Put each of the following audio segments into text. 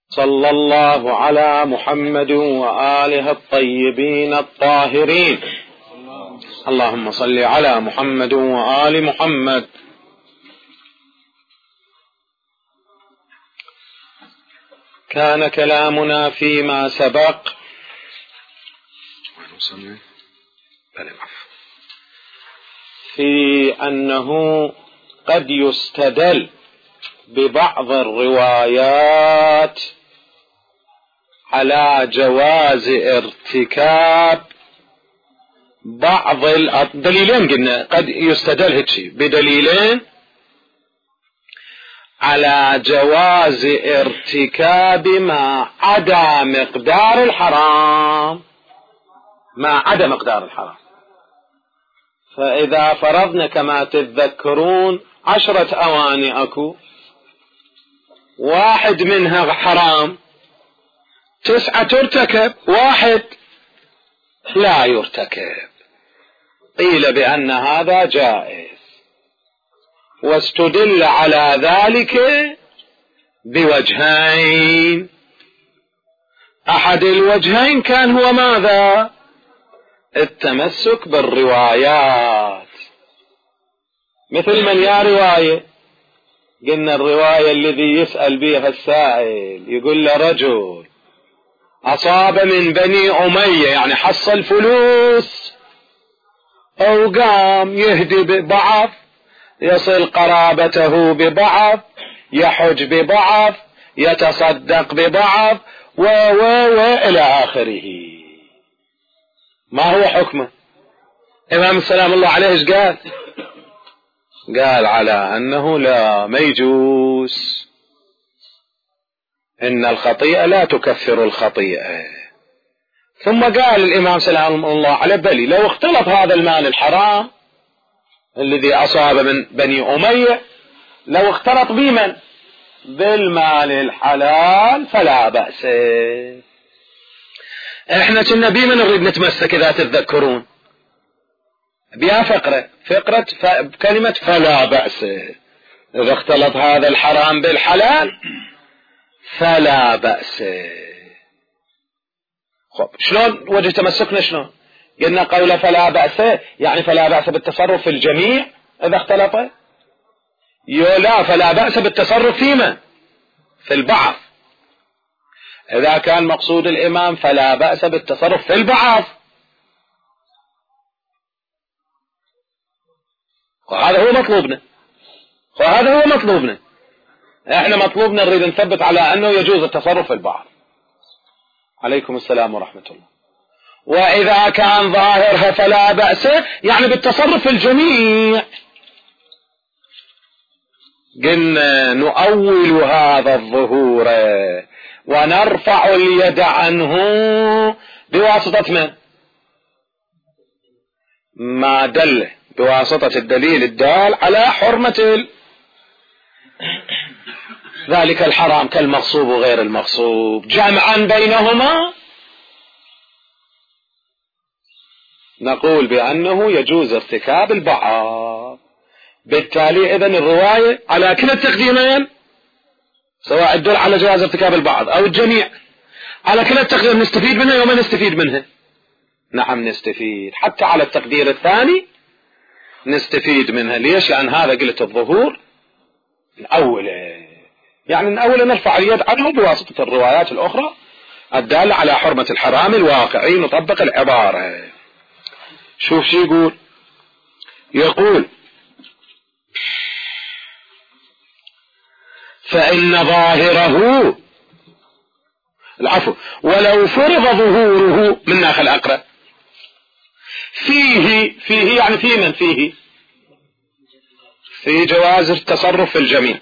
صلى الله على محمد وآله الطيبين الطاهرين. اللهم صل على محمد وآل محمد. كان كلامنا فيما سبق في أنه قد يستدل ببعض الروايات على جواز ارتكاب بعض الدليلين. قلنا قد يستدل هيك بدليلين على جواز ارتكاب ما عدا مقدار الحرام، ما عدا مقدار الحرام. فإذا فرضنا كما تتذكرون 10 أواني أكو، واحد منها حرام، 9 ترتكب، واحد لا يرتكب، قيل بأن هذا جائز، واستدل على ذلك بوجهين. أحد الوجهين كان هو ماذا؟ التمسك بالروايات، مثل من يا رواية، قلنا الرواية الذي يسأل بها السائل يقول له رجل أصاب من بني أمية، يعني حصل فلوس أو قام يهدي ببعض، يصل قرابته ببعض، يحج ببعض، يتصدق ببعض إلى آخره. ما هو حكمه؟ إمام السلام الله عليه إيش قال؟ قال على أنه لا، ما يجوز، إن الخطيئة لا تكفر الخطيئة. ثم قال الإمام سلام الله عليه بلي لو اختلط هذا المال الحرام الذي أصاب من بني أمية، لو اختلط بمن؟ بالمال الحلال فلا بأس. احنا كنا بمن نريد نتمسك إذا تتذكرون؟ بها فقرة كلمة فلا بأس. إذا اختلط هذا الحرام بالحلال فلا بأس. خب شلون وجه تمسكنا؟ شلون قلنا قول فلا بأس؟ يعني فلا بأس بالتصرف في الجميع إذا اختلط؟ لا، فلا بأس بالتصرف فيما؟ في البعض. إذا كان مقصود الإمام فلا بأس بالتصرف في البعض، وهذا هو مطلوبنا، وهذا هو مطلوبنا. احنا مطلوبنا نريد نثبت على أنه يجوز التصرف في البعض. عليكم السلام ورحمة الله. وإذا كان ظاهرها فلا بأس يعني بالتصرف في الجميع، قلنا نؤول هذا الظهور ونرفع اليد عنه بواسطة من؟ ما دل، بواسطة الدليل الدال على حرمة ذلك الحرام كالمغصوب وغير المغصوب، جمعا بينهما نقول بأنه يجوز ارتكاب البعض. بالتالي إذن الرواية على كلا التقديمين، سواء الدل على جواز ارتكاب البعض أو الجميع، على كلا التقديم نستفيد منها وما نستفيد منها. نعم نستفيد، حتى على التقدير الثاني نستفيد منها. ليش؟ لأن هذا قلت الظهور الأولى، يعني الأولى نرفع اليد عنه بواسطة الروايات الأخرى الدالة على حرمة الحرام الواقعي. نطبق العبارة. شوف شي يقول فإن ظاهره العفو ولو فرض ظهوره من ناخل أقرأ فيه يعني في من فيه في جواز التصرف في الجميع،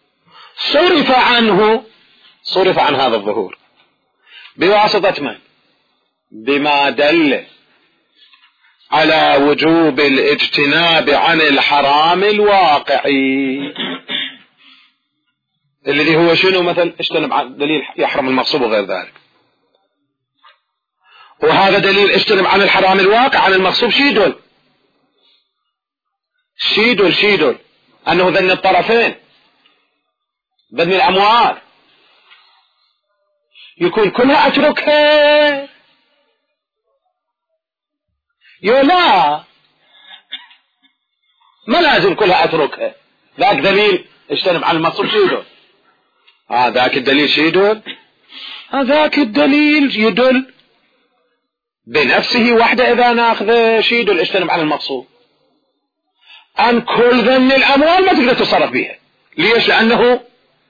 صرف عن هذا الظهور بواسطة من؟ بما دل على وجوب الاجتناب عن الحرام الواقعي، الذي هو شنو؟ مثل اجتنب عن دليل يحرم المغصوب وغير ذلك، وهذا دليل اجتنب عن الحرام الواقع عن المغصوب. شيدل أنه ذن الطرفين، ذن الأموال، يكون كلها أتركها؟ لا، ما لازم كلها أتركها. ذاك دليل اجتنب عن المقصود شو يدل؟ ذاك الدليل شو يدل؟ ذاك الدليل يدل بنفسه وحده إذا ناخذ شو يدل اجتنب عن المقصود؟ أن كل ذن الأموال ما تقدر تتصرف بها. ليش؟ لأنه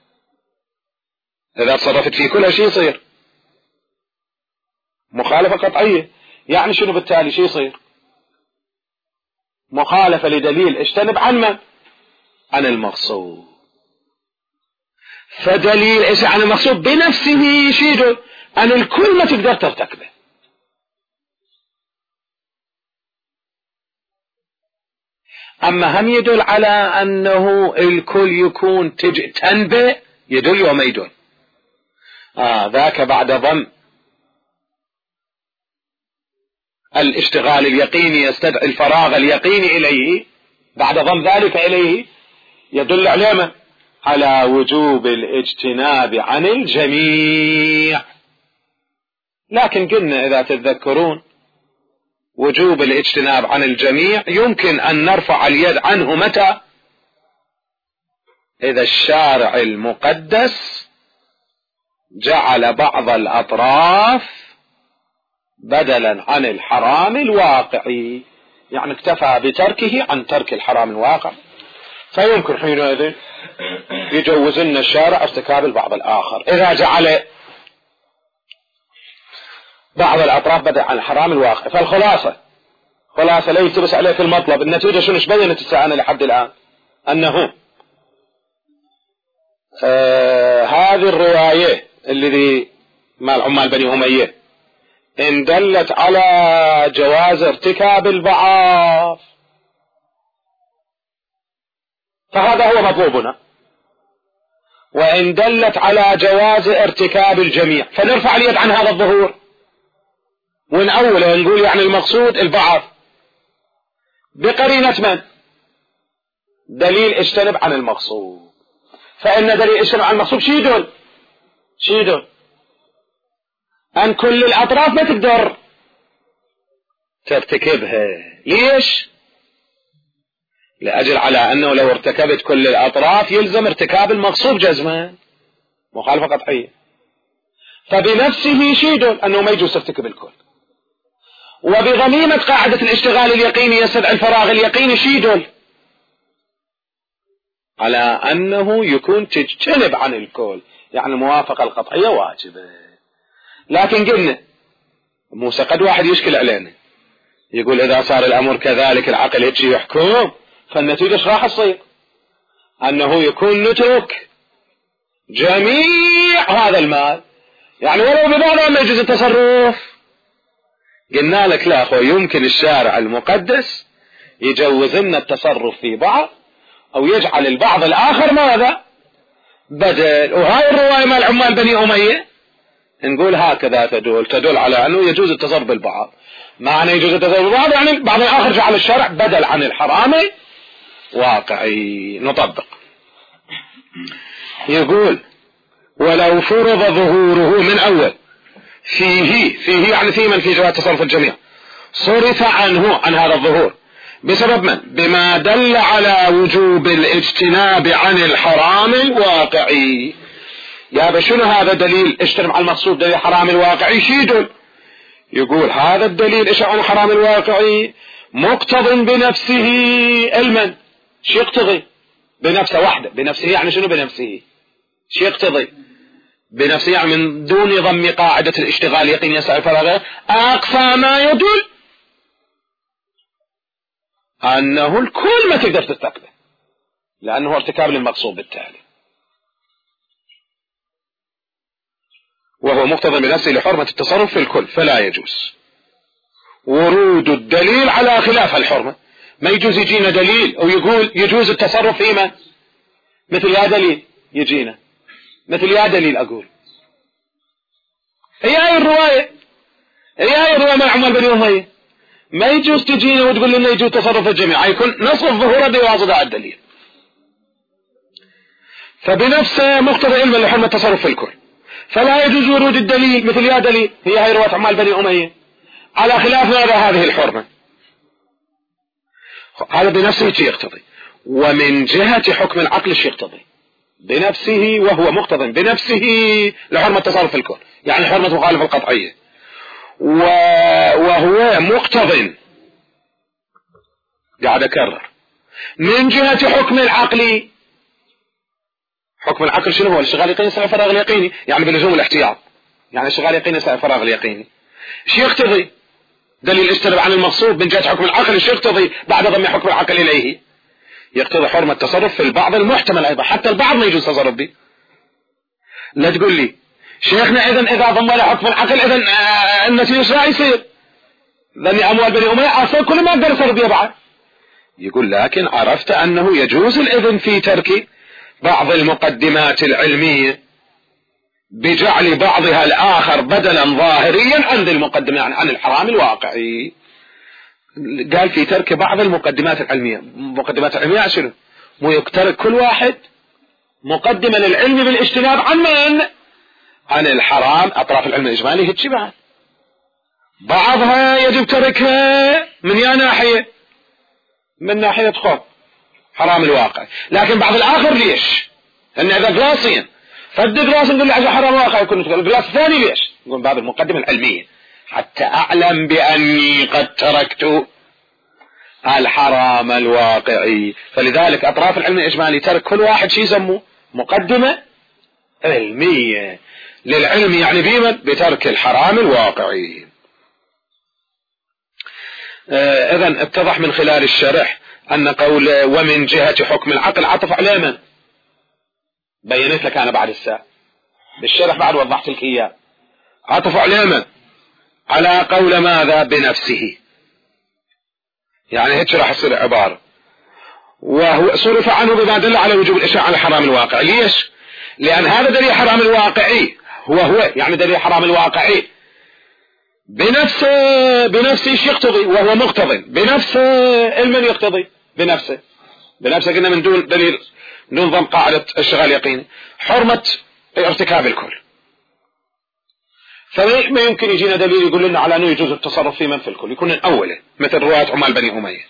إذا تصرفت فيه كلها شيء يصير مخالفة قطعية. يعني شنو بالتالي شيء يصير؟ مخالفة لدليل اجتنب عن من؟ عن المقصود. فدليل ايش عن المقصود بنفسه يشير أن الكل ما تقدر ترتكبه. أما هم يدل على أنه الكل يكون تنبئ، يدل وما يدل. ذاك بعد ضم الاشتغال اليقيني يستدعي الفراغ اليقيني إليه، بعد ضم ذلك إليه يدل على على وجوب الاجتناب عن الجميع. لكن قلنا إذا تتذكرون وجوب الاجتناب عن الجميع يمكن أن نرفع اليد عنه متى؟ إذا الشارع المقدس جعل بعض الأطراف بدلا عن الحرام الواقعي، يعني اكتفى بتركه عن ترك الحرام الواقع، فيمكن حينئذ يجوز لنا الشارع ارتكاب البعض الآخر إذا جعل بعض الأطراف بدلا عن الحرام الواقع. فالخلاصة لا يلتبس عليك المطلب. النتيجة شنو بينت الساعة لحد الآن؟ أنه هذه الرواية الذي مال عمال بني أمية إن دلت على جواز ارتكاب البعض فهذا هو مطلوبنا، وإن دلت على جواز ارتكاب الجميع فنرفع اليد عن هذا الظهور ونأوله نقول يعني المقصود البعض بقرينة من؟ دليل اجتنب عن المقصود. فإن دليل اجتنب عن المقصود شي يدل أن كل الأطراف ما تقدر ترتكبها. ليش؟ لأجل على أنه لو ارتكبت كل الأطراف يلزم ارتكاب المقصود جزما، مخالفة قطعية. فبنفسه شي يدل أنه ما يجوز ترتكب الكل. وبغميمة قاعدة الاشتغال اليقيني يستدعي الفراغ اليقيني شي يدل على أنه يكون تجتنب عن الكل، يعني الموافقة القطعية واجبة. لكن قلنا موسى قد واحد يشكل علينا يقول إذا صار الأمر كذلك العقل هيك يحكم، فالنتيجة ايش راح تصير؟ أنه يكون نترك جميع هذا المال، يعني ولو ببعضه ما يجوز التصرف. قلنا لك لا أخوي، يمكن الشارع المقدس يجوز لنا التصرف في بعض أو يجعل البعض الآخر ماذا؟ بدل. وهاي الرواية مال عمال بني أمية نقول هكذا تدل على أنه يجوز التصرف بالبعض. معنى يجوز التصرف بالبعض يعني بعض الآخر جعل الشرع بدل عن الحرام واقعي. نطبق. يقول ولو فرض ظهوره من أول فيه يعني في من في جواز تصرف الجميع صرف عنه عن هذا الظهور بسبب من؟ بما دل على وجوب الاجتناب عن الحرام الواقعي. يا شنو هذا دليل اجتنب عن المقصود؟ دليل الحرام الواقعي شي يدل؟ يقول هذا الدليل ايش عن الحرام الواقعي مقتض بنفسه. المن شي يقتضي بنفسه وحده؟ بنفسه يعني شنو بنفسه؟ شي يقتضي بنفسه؟ يعني من دون ضم قاعدة الاشتغال يقين يسعى الفراغ أقصى ما يدل أنه الكل ما تقدر ترتكبه لأنه ارتكاب للمقصود بالتالي، وهو مقتضى بنفسه لحرمة التصرف في الكل فلا يجوز ورود الدليل على خلاف الحرمة. ما يجوز يجينا دليل أو يقول يجوز التصرف فيما مثل يا دليل يجينا مثل يا دليل أقول هي الرواية مع عمال بني أمية ما يجوز تجينا وتقول لنا يجوز تصرف الجميع، يكون نص الظهور بواسطة الدليل. فبنفسه مقتضى علما لحرمة التصرف في الكل فلا يجوز ورود الدليل مثل يا دليل هي هاي رواية عمال بني أمية، على خلاف ماذا هذه الحرمة. هذا بنفسه شيء يقتضي. ومن جهة حكم العقل شيء يقتضي بنفسه، وهو مقتضى بنفسه لحرمة تصرف في الكون، يعني حرمة مخالفة القطعية، وهو مقتضى، قاعد أكرر، من جهة حكم العقل. حكم العقل شنو هو؟ الاشتغال اليقيني يساوي الفراغ اليقيني، يعني بلزوم الاحتياط، يعني الاشتغال اليقيني يساوي الفراغ اليقيني. شو يقتضي؟ دليل اجتنب عن المغصوب من جهة حكم العقل. شو يقتضي بعد ضم حكم العقل إليه؟ يقتضي حرمة التصرف في البعض المحتمل أيضا، حتى البعض ما يجوز تصرف به. لا تقول لي شيخنا إذا ضم له حكم العقل إذن النتيجة ايش راح يصير؟ لأن أموال بني أمية أصلا كل ما أقدر أصرف بها بعد. يقول لكن عرفت أنه يجوز الإذن في ترك بعض المقدمات العلمية بجعل بعضها الآخر بدلا ظاهريا عند المقدمة، يعني عن الحرام الواقعي. قال في ترك بعض المقدمات العلمية. مقدمات العلمية شنو؟ مو يترك كل واحد مقدمة للعلم بالاجتناب عن من؟ عن الحرام. أطراف العلم الإجمالي هيك بعد بعضها يجب تركها من يا ناحية، من ناحية خوف حرام الواقع، لكن بعض الآخر ليش؟ لأن إذا قلاصين فد قلاص نقول له عشان حرام واقع يكون القلاص الثاني ليش؟ نقول باب المقدمة العلمية حتى أعلم بأني قد تركت الحرام الواقعي. فلذلك أطراف العلم الإجمالي ترك كل واحد شيء يسموه مقدمة علمية للعلم، يعني بمن؟ بترك الحرام الواقعي. إذن اتضح من خلال الشرح أن قول ومن جهة حكم العقل عطف على من؟ بينت لك أنا بعد الساعة بالشرح بعد وضحت لك إياه. عطف على من؟ على قول ماذا؟ بنفسه، يعني هيك راح يصير عبارة. وهو صرف عنه بما دل على وجوب الإشاعة على الحرام الواقعي. ليش؟ لأن هذا دليل حرام الواقعي، هو يعني دليل حرام الواقعي بنفسه ايش يقتضي؟ وهو مقتضي بنفسه. المن يقتضي بنفسه قلنا من دون دليل، من دون ضم قاعدة الشغال يقيني حرمة ارتكاب الكل. فما يمكن يجينا دليل يقول لنا على أنه يجوز التصرف في من في الكل، يكون الأول مثل رواية عمال بني أمية.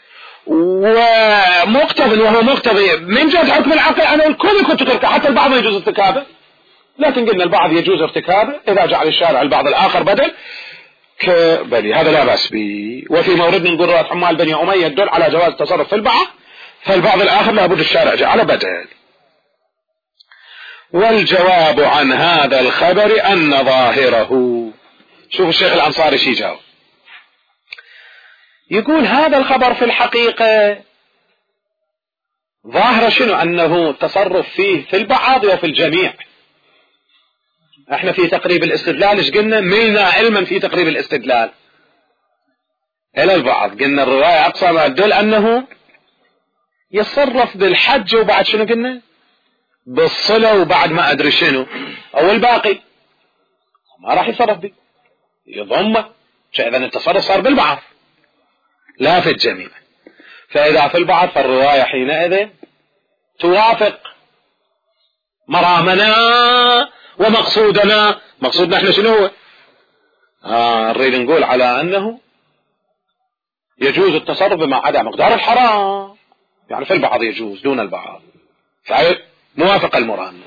ومقتضي وهو مقتضي من جهة حكم العقل أنا الكل كنت تركه، حتى البعض ما يجوز ارتكابه، لكن قلنا البعض يجوز ارتكابه إذا جعل الشارع البعض الآخر بدل كبلي، هذا لا بأس به. وفي مورد نقول رواية عمال بني أمية تدل على جواز التصرف في البعض، فالبعض الآخر لابد الشارع جعل بدل. والجواب عن هذا الخبر أن ظاهره، شوف الشيخ الأنصاري شي جاوب، يقول هذا الخبر في الحقيقة ظاهر شنو؟ أنه تصرف فيه في البعض وفي الجميع. احنا في تقريب الاستدلال ايش قلنا؟ ميلنا علما في تقريب الاستدلال إلى البعض، قلنا الرواية أقصى ما تدل أنه يتصرف بالحج وبعد شنو قلنا؟ بالصلة وبعد ما أدري شنو، أو الباقي ما راح يتصرف به، يضمه. فإذا التصرف صار بالبعض لا في الجميع. فإذا في البعض فالرواية حينئذ توافق مرامنا ومقصودنا. مقصودنا احنا شنو هو؟ نريد نقول على أنه يجوز التصرف بما عدا مقدار الحرام، يعني في البعض يجوز دون البعض، موافق المرام.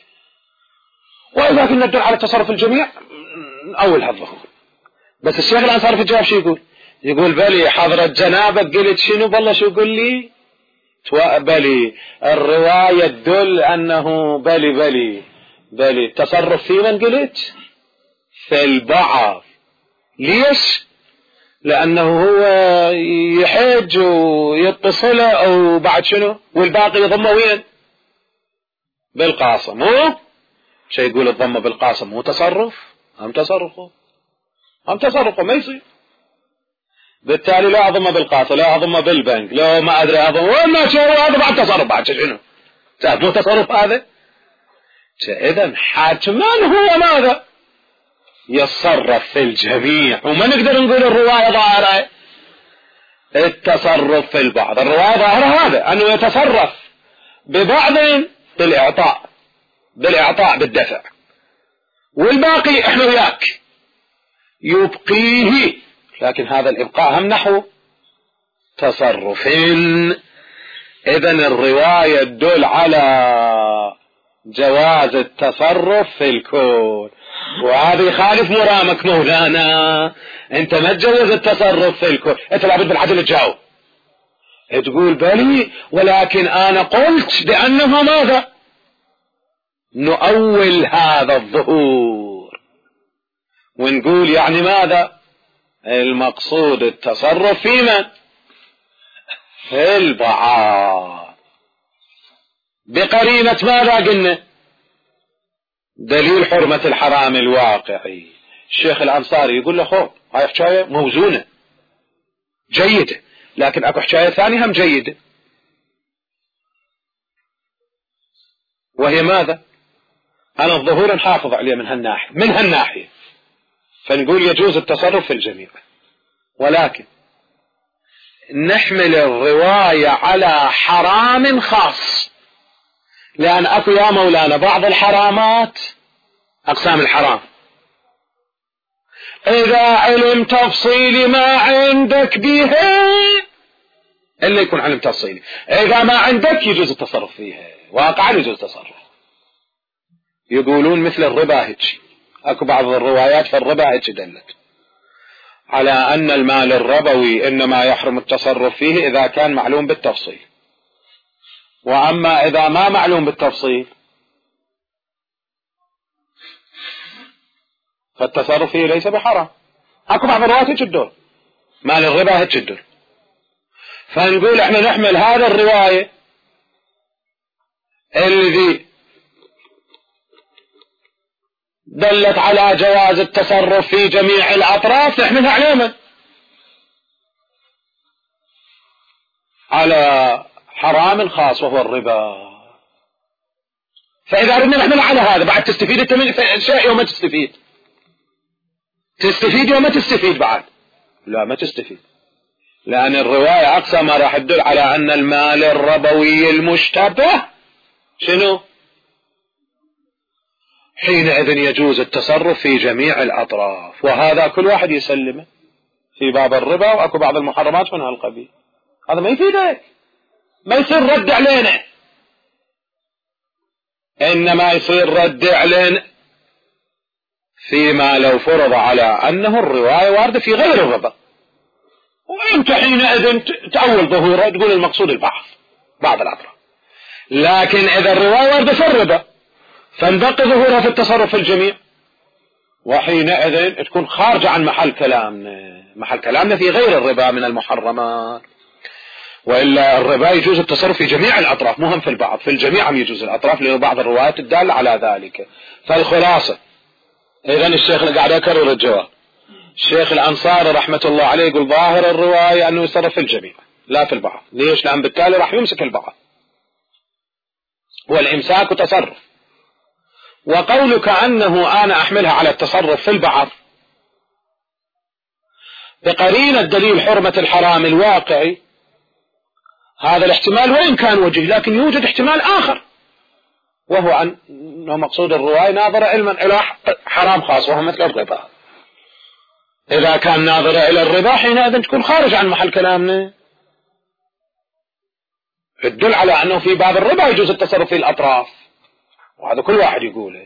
وإذا كنا ندل على التصرف الجميع أول هالظهور. بس الشيخ الأنصاري في الجواب شو يقول بلي حضرة جنابك قلت شنو؟ بالله شو يقول لي؟ بلي الرواية تدل أنه بلي التصرف في من قلت؟ في البعض. ليش؟ لأنه هو يحج ويتصل أو بعد شنو والباقي يضمه وين؟ بالقاسم. مو شيء يقول الضمه بالقاسم مو تصرف، هم تصرفه ما يصير. بالتالي لا أضمه بالقاسم، لا أضمه بالبنك، لا ما أدري أضمه وما شو هذا بعد تصرف، بعد شنو؟ مو تصرف هذا. إذن حتما هو ماذا؟ يتصرف في الجميع. وما نقدر نقول الرواية ظاهرة التصرف في البعض. الرواية ظاهرة هذا أنه يتصرف ببعض بالإعطاء بالدفع، والباقي احنا وياك، يبقيه، لكن هذا الإبقاء هم نحو تصرف. إذن الرواية تدل على جواز التصرف في الكون، وهذا يخالف مرامك مولانا. انت ما تجوز التصرف في الكون، انت لابد بالعدل تجاوب، تقول بلي ولكن انا قلت بانها ماذا، نؤول هذا الظهور ونقول يعني ماذا المقصود التصرف في من، في البعاض، بقرينة ماذا قلنا، دليل حرمة الحرام الواقعي. الشيخ الأنصاري يقول له خو هاي حكاية موزونة جيدة، لكن اكو حكاية ثانية هم جيدة، وهي ماذا، انا الظهور نحافظ عليه من هالناحية، فنقول يجوز التصرف في الجميع، ولكن نحمل الرواية على حرام خاص، لأن أكو يا مولانا بعض الحرامات أقسام الحرام، إذا علم تفصيلي ما عندك بها إلا يكون علم تفصيلي، إذا ما عندك يجوز التصرف فيها، واقعا يجوز التصرف. يقولون مثل الربا هيك، أكو بعض الروايات في الربا هيك دلت على أن المال الربوي إنما يحرم التصرف فيه إذا كان معلوم بالتفصيل، وأما إذا ما معلوم بالتفصيل فالتصرف فيه ليس بحرام. أكو بعض الروايات هيك تدور، مال الربا هيك تدور، فنقول احنا نحمل هذا الرواية الذي دلت على جواز التصرف في جميع الأطراف، نحملها على من؟ على حرام خاص وهو الربا. فإذا أردنا نحمل على هذا بعد تستفيد انت من شيء يوم ما تستفيد، تستفيد يوم ما تستفيد بعد، لا ما تستفيد، لأن الرواية أقصى ما راح تدل على أن المال الربوي المشتبه شنو؟ حينئذ يجوز التصرف في جميع الأطراف، وهذا كل واحد يسلمه في باب الربا، وأكو بعض المحرمات من هالقبيل. هذا ما يفيدك، ما يصير رد علينا، إنما يصير رد علينا فيما لو فرض على أنه الرواية واردة في غير الربا، وأنت حينئذ تأول ظهوره تقول المقصود البحث بعض الأطراف. لكن إذا الرواية واردة في الربا فانبقي ظهورها في التصرف في الجميع، وحينئذ تكون خارجة عن محل كلامنا في غير الربا من المحرمات. وإلا الربا يجوز التصرف في جميع الأطراف، مهم في البعض، في الجميع يجوز الأطراف، لأن بعض الروايات الدالة على ذلك. فالخلاصة إذن الشيخ اللي قاعد يكرر الجواب، الشيخ الأنصاري رحمة الله عليه يقول ظاهر الرواية أنه يتصرف في الجميع لا في البعض. ليش؟ لأن بالتالي راح يمسك البعض، والإمساك تصرف. وقولك أنه أنا أحملها على التصرف في البعض بقرينة دليل حرمة الحرام الواقعي، هذا الاحتمال وإن كان وجه، لكن يوجد احتمال آخر، وهو أنه مقصود الرواية ناظرة علما إلى حرام خاص وهو مثل الربا. إذا كان ناظرة إلى الربا حينئذ تكون خارج عن محل كلامنا، تدل على أنه في باب الربا يجوز التصرف في الأطراف، وهذا كل واحد يقوله.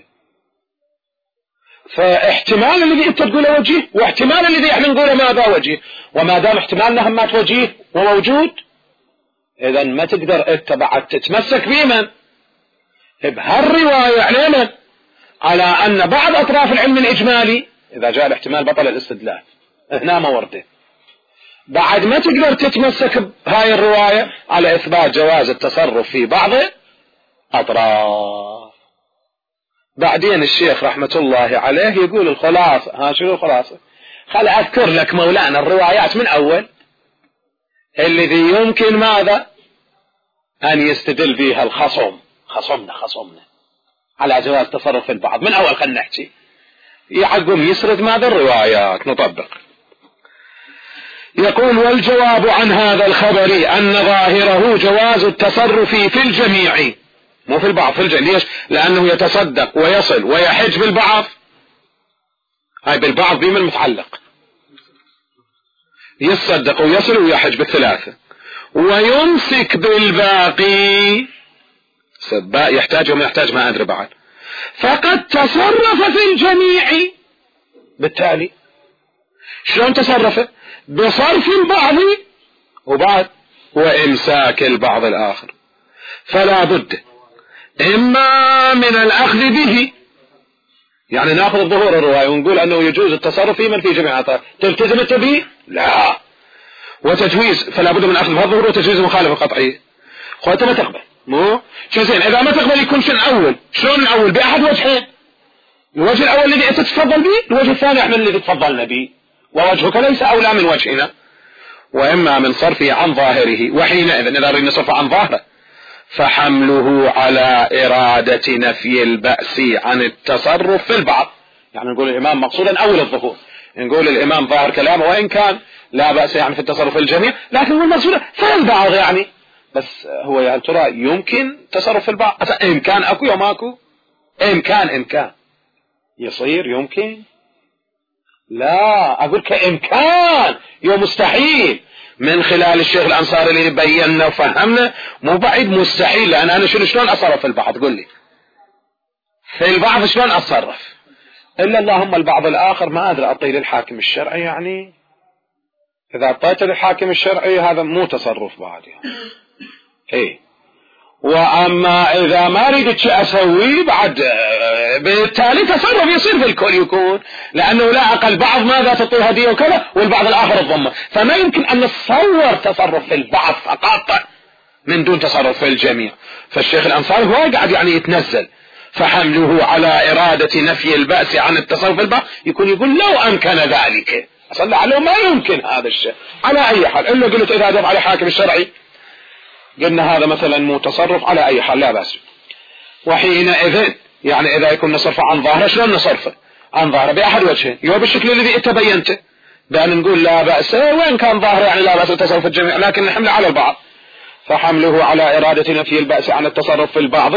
فاحتمال الذي انت تقوله وجيه، واحتمال الذي احنا نقوله ماذا وجيه، وما دام احتمالنا هم وجيه وموجود، اذا ما تقدر انت بعد تتمسك بمن بهالرواية علينا على ان بعض اطراف العلم الاجمالي اذا جاء الاحتمال بطل الاستدلال، هنا ما ورده، بعد ما تقدر تتمسك بهاي الرواية على اثبات جواز التصرف في بعض اطراف. بعدين الشيخ رحمة الله عليه يقول الخلاصة، ها شنو الخلاصة؟ خل أذكر لك مولانا الروايات من أول الذي يمكن ماذا أن يستدل بها الخصم، خصمنا على جواز تصرف البعض من أول. خلنا نحكي يعقم يسرد ماذا الروايات نطبق. يقول والجواب عن هذا الخبر أن ظاهره جواز التصرف في الجميع، مو في البعض، في الجميع. ليش؟ لأنه يتصدق ويصل ويحج بالبعض هاي بالبعض بهم المتعلق، يصدق ويصل ويحج بالثلاثة، ويمسك بالباقي سباء يحتاج وما يحتاج ما أدري بعد، فقد تصرف في الجميع. بالتالي شلون تصرف؟ بصرف البعض وبعد وإمساك البعض الآخر. فلا بد إما من الأخذ به، يعني نأخذ ظهور الرواية ونقول أنه يجوز التصرف في من في جميع الأطراف، تلتزم التبيه؟ لا. وتجويز، فلا بد من أخذ الظهور وتجويز المخالفة القطعية. خواتي ما تقبل، مو شزين إذا ما تقبل يكون شو الأول؟ شلون الأول؟ بأحد وجهين، الوجه الأول الذي أنت تتفضل به، الوجه الثاني احنا الذي تفضلنا به، ووجهك ليس أولى من وجهنا. وإما من صرفه عن ظاهره، وحينئذ إذا أردنا نصرفه عن ظاهره فحمله على إرادة نفي البأس عن التصرف في البعض. يعني نقول الإمام مقصودا أول الظهور، نقول الإمام ظاهر كلامه وإن كان لا بأس يعني في التصرف الجميع، لكن هو المقصود في البعض يعني. بس هو يا ترى يمكن تصرف في البعض؟ إمكان أكو يوم أكو؟ إمكان يصير يمكن؟ لا، أقول كإمكان يوم مستحيل. من خلال الشيخ الأنصاري اللي بينا وفهمنا مو بعيد مستحيل، لأن أنا شلون أصرف في البعض؟ قل لي في البعض شلون أتصرف؟ إلا اللهم البعض الآخر ما أدري أعطيه للحاكم الشرعي، يعني إذا أعطيته للحاكم الشرعي هذا مو تصرف بعد يعني. إيه، وأما إذا ما ريدت شيء أسويه بعد بالتالي تصرف يصير في الكل يكون، لأنه لا أقل بعض ماذا تعطيه هدية وكذا والبعض الآخر الضمة، فما يمكن أن نتصور تصرف في البعض فقط من دون تصرف في الجميع. فالشيخ الأنصاري هو قاعد يعني يتنزل، فحمله على إرادة نفي البأس عن التصرف في البعض يكون يقول لو أمكن ذلك، أصلا على ما يمكن هذا الشيء على أي حال. إلا قلت إذا دفع على حاكم الشرعي قلنا هذا مثلا متصرف على أي حال لا بأس. وحينئذ يعني إذا يكون نصرفه عن ظاهره، شلون نصرفه عن ظاهره؟ بأحد وجهين، يو بالشكل الذي تبينته، بأن نقول لا بأس وإن كان ظاهره يعني لا بأس التصرف الجميع، لكن نحمله على البعض، فحمله على إرادة نفي البأس عن التصرف في البعض.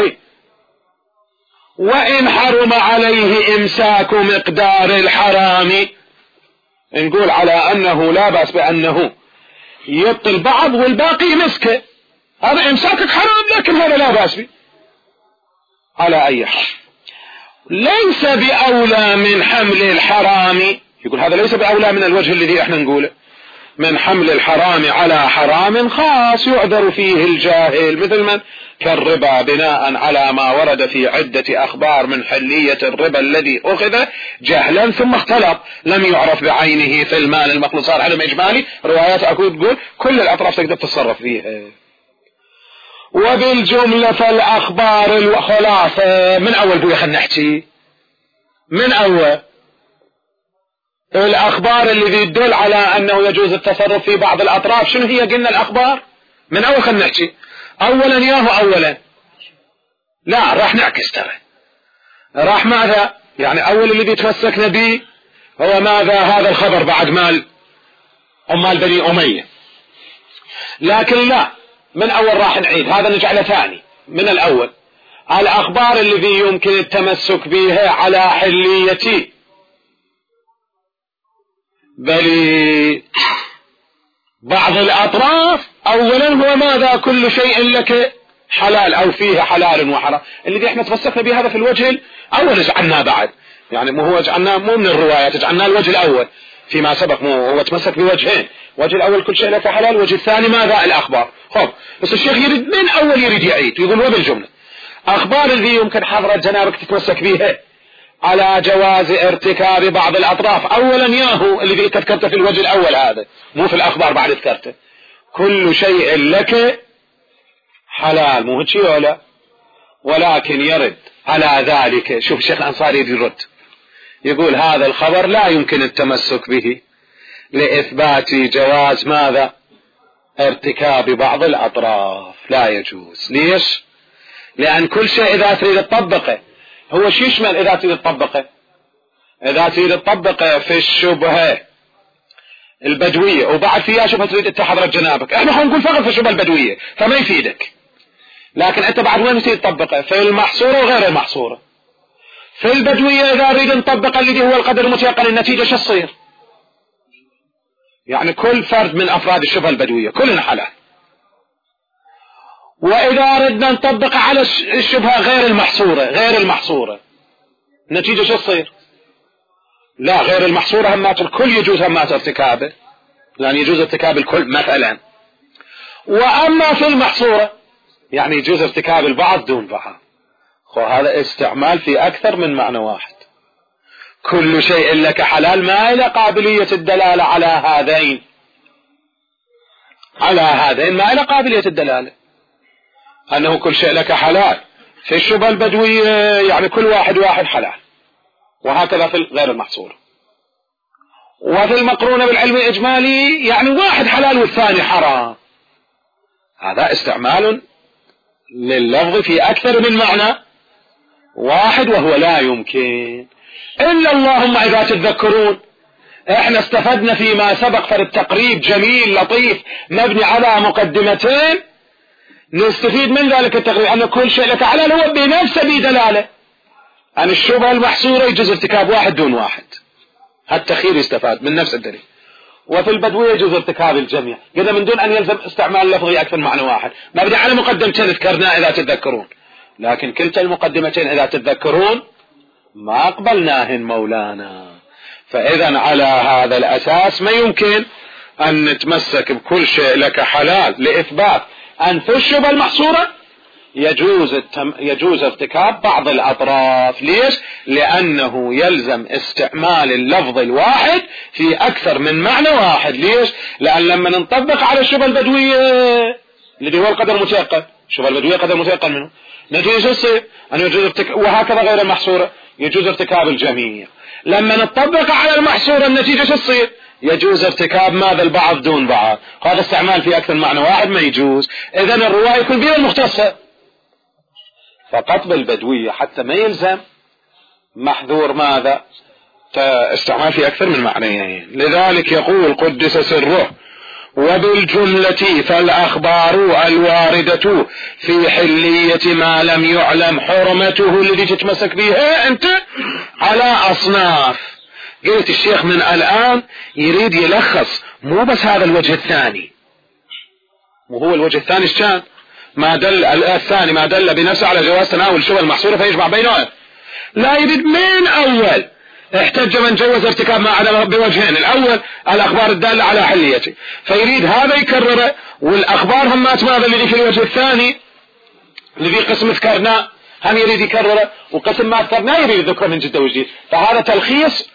وإن حرم عليه إمساك مقدار الحرام، نقول على أنه لا بأس بأنه يبطل البعض والباقي مسكه، هذا إمساكك حرام لكن هذا لا بأس به على أي حال. ليس بأولى من حمل الحرام، يقول هذا ليس بأولى من الوجه الذي احنا نقوله، من حمل الحرام على حرام خاص يعذر فيه الجاهل، مثل من كالربا، بناء على ما ورد في عدة أخبار من حلية الربا الذي أخذ جهلا ثم اختلط، لم يعرف بعينه في المال المخلوط، صار علم إجمالي، روايات أكو تقول كل الأطراف تقدر تتصرف فيها. وبالجملة فالأخبار الخلاصة من أول بويا خلنا نحكي من أول الأخبار اللي تدل على أنه يجوز التصرف في بعض الأطراف. شنو هي؟ قلنا الأخبار من أول خلنا نحكي أولا ياهو أولا، لا راح نعكس ترى، راح ماذا يعني أول الذي تمسكنا به هو ماذا؟ هذا الخبر بعد مال أمال بني أمية، لكن لا من أول راح نعيد هذا نجعله ثاني من الأول. الأخبار الذي يمكن التمسك بها على حلية بل بعض الأطراف، أولا هو ماذا؟ كل شيء لك حلال أو فيه حلال وحرام، الذي احنا تمسكنا بهذا في الوجه الأول جعلناه بعد، يعني مو هو جعلناه مو من الروايات، جعلناه الوجه الأول فيما سبق، مو هو تمسك بوجهين، وجه الأول كل شيء لك حلال، وجه الثاني ماذا؟ الأخبار. خب بس الشيخ يريد من أول يريد يعيد، يقول وبالجملة أخبار الذي يمكن حضرة جنابك تتمسك بها على جواز ارتكاب بعض الأطراف. أولا ياهو الذي ذكرته في الوجه الأول، هذا مو في الأخبار بعد ذكرته، كل شيء لك حلال، مو هيك ولا؟ ولكن يرد على ذلك، شوف الشيخ الأنصاري يرد يقول هذا الخبر لا يمكن التمسك به لإثبات جواز ماذا؟ ارتكاب بعض الأطراف، لا يجوز. ليش؟ لأن كل شيء إذا تريد تطبقه هو شو يشمل؟ إذا تريد تطبقه، إذا تريد تطبقه في الشبهة البدوية وبعد فيها شبهة تريد تحضر جنابك، احنا نقول فقط في الشبهة البدوية فما يفيدك، لكن انت بعد وين تريد تطبقه؟ في المحصورة وغير المحصورة. في البدوية إذا أريد نطبق الذي هو القدر المتيقن النتيجة شو تصير؟ يعني كل فرد من أفراد الشبهة البدوية كلنا حلال. وإذا أردنا نطبق على الشبهة غير المحصورة النتيجة شو تصير؟ لا، غير المحصورة همات الكل يجوز همات ارتكابه، يعني يجوز ارتكاب الكل مثلا. وأما في المحصورة يعني يجوز ارتكاب البعض دون بعض. وهذا استعمال في أكثر من معنى واحد. كل شيء لك حلال ما إلى قابلية الدلالة على هذين ما إلى قابلية الدلالة أنه كل شيء لك حلال. في الشبهة البدوية يعني كل واحد حلال، وهكذا في غير المحصور. وفي المقرونة بالعلم الإجمالي يعني واحد حلال والثاني حرام. هذا استعمال لللفظ في أكثر من معنى واحد، وهو لا يمكن إلا اللهم إذا تتذكرون احنا استفدنا فيما سبق فرد تقريب جميل لطيف مبني على مقدمتين، نستفيد من ذلك التقريب أن كل شيء لك حلال هو بنفسه بدلالة عن الشبهة المحصورة يجوز ارتكاب واحد دون واحد. هالتخير يستفاد من نفس الدليل. وفي البدوية يجوز ارتكاب الجميع كذا من دون أن يلزم استعمال لفظي أكثر معنى واحد، مبني على مقدمتين ذكرناه إذا تتذكرون، لكن كلتا المقدمتين إذا تتذكرون ما قبلناهن مولانا. فإذا على هذا الأساس ما يمكن أن نتمسك بكل شيء لك حلال لإثبات أن في الشبهة المحصورة يجوز ارتكاب بعض الأطراف. ليش؟ لأنه يلزم استعمال اللفظ الواحد في أكثر من معنى واحد. ليش؟ لأن لما نطبق على الشبهة البدوية الذي هو القدر المتيقن، الشبهة البدوية قدر متيقن منه، نتيجة تصير أن يجوز وهكذا غير المحصورة يجوز ارتكاب الجميع. لما نطبق على المحصورة النتيجة تصير يجوز ارتكاب ماذا البعض دون بعض. هذا استعمال في أكثر معنى واحد ما يجوز. إذن الرواية يكون بها المختصة فقط بالبدوية حتى ما يلزم محذور ماذا استعمال في أكثر من معنيين. لذلك يقول قدس سره وبالجملة فالأخبار الواردة في حلية ما لم يعلم حرمته الذي تتمسك بها أنت على أصناف. قلت الشيخ من الآن يريد يلخص مو بس هذا الوجه الثاني، مو هو الوجه الثاني الشان ما دل الثاني ما دل بنفسه على جواز تناول الشبهة المحصورة فيجمع بينها، لا يريد من أول احتج من جوز ارتكاب ما عدم بوجهين. الأول الأخبار الدالة على حليته، فيريد هذا يكرره، والأخبار هم ماذا الذي في الوجه الثاني الذي قسم ذكرناه هم يريد يكرره، وقسم ما ذكرناه يريد ذكره من جد وجديد. فهذا تلخيص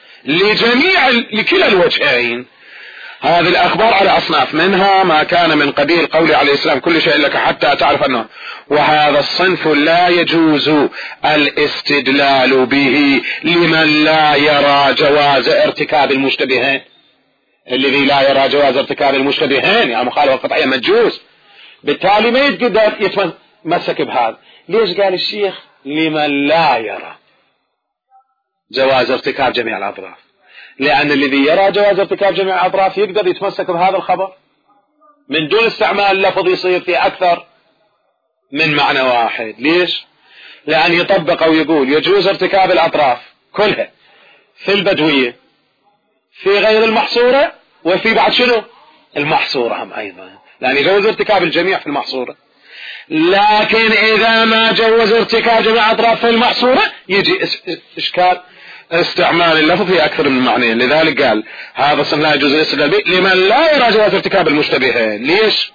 لكلا الوجهين. هذه الأخبار على أصناف، منها ما كان من قبيل قول عليه السلام كل شيء لك حتى تعرف أنه، وهذا الصنف لا يجوز الاستدلال به لمن لا يرى جواز ارتكاب المشتبهين. الذي لا يرى جواز ارتكاب المشتبهين يعني مخالفة قطعية مجوز، بالتالي ما يقدر يتمسك بهذا. ليش قال الشيخ لمن لا يرى جواز ارتكاب جميع الأطراف؟ لأن الذي يرى جواز ارتكاب جميع الأطراف يقدر يتمسك بهذا الخبر من دون استعمال لفظ يصير في أكثر من معنى واحد. ليش؟ لأن يطبق أو يقول يجوز ارتكاب الأطراف كلها في البدوية في غير المحصورة وفي بعد شنو المحصورة هم أيضا، لأن يجوز ارتكاب الجميع في المحصورة. لكن إذا ما جوز ارتكاب جميع الأطراف في المحصورة يجي إشكال استعمال اللفظ في أكثر من معنى. لذلك قال هذا صنف لا يجوز الاستدلال به لمن لا يرى جواز ارتكاب المشتبهين. ليش؟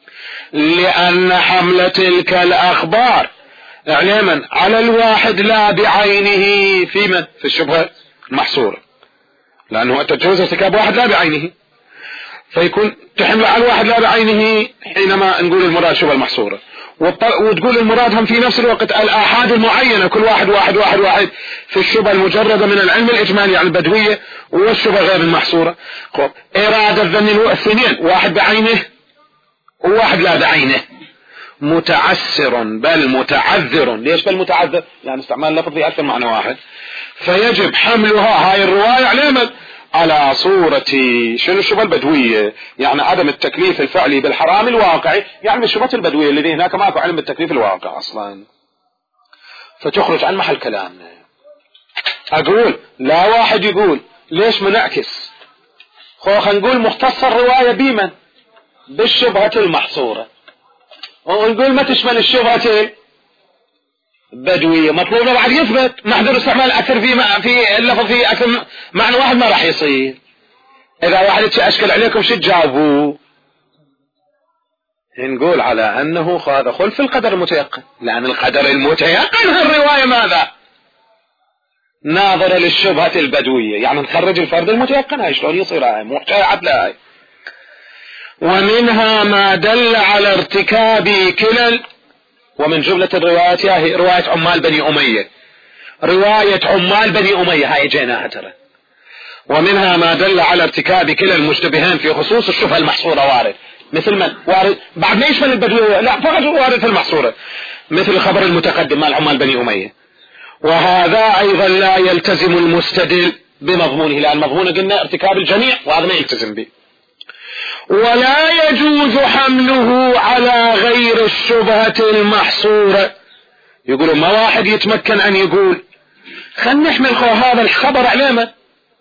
لأن حمل تلك الأخبار علما على الواحد لا بعينه في من؟ في الشبهة المحصورة، لأنه تجوز ارتكاب واحد لا بعينه، فيكون تحمل على الواحد لا بعينه حينما نقول المراد شبهة المحصورة، وتقول المراد هم في نفس الوقت الآحاد المعينة كل واحد في الشبهة المجردة من العلم الإجمالي يعني البدوية والشبهة غير المحصورة. إرادة ذن الاثنين واحد بعينه وواحد لا بعينه متعسر بل متعذر. ليش بل متعذر؟ يعني استعمال لفظ في أكثر معنى واحد، فيجب حملها هاي الرواية على صورة شنو الشبهة البدوية، يعني عدم التكليف الفعلي بالحرام الواقعي، يعني الشبهة البدوية الذي هناك ماكو علم بالتكليف الواقع أصلا، فتخرج عن محل كلامنا. أقول لا، واحد يقول ليش منعكس؟ خلينا نقول مختص الرواية بمن؟ بالشبهة المحصورة، ونقول ما تشمل الشبهة البدوية. مطلوب بعد يثبت محذور استعمال أكثر في اللفظ في أكثر معنى واحد ما راح يصير. إذا واحد أشكل عليكم شو تجاوبوا؟ نقول على أنه هذا خلف القدر المتيقن، لأن القدر المتيقن الرواية ماذا؟ ناظرة للشبهة البدوية، يعني نخرج الفرد المتيقن. هاي شلون يصير؟ هاي مو عدلة هاي. ومنها ما دل على ارتكاب كلا، ومن جملة الروايات هي رواية عمال بني أمية، رواية عمال بني أمية هاي جيناها ترى. ومنها ما دل على ارتكاب كلا المشتبهين في خصوص الشبهة المحصورة وارد، مثل من وارد بعد ما يشمل البدوية، لا فقط وارد في المحصورة، مثل الخبر المتقدم مال عمال بني أمية. وهذا أيضا لا يلتزم المستدل بمضمونه، لأن مضمونه قلنا ارتكاب الجميع وهذا ما يلتزم به. ولا يجوز حمله على غير الشبهة المحصورة. يقولوا ما واحد يتمكن أن يقول خلنا نحمل هذا الخبر على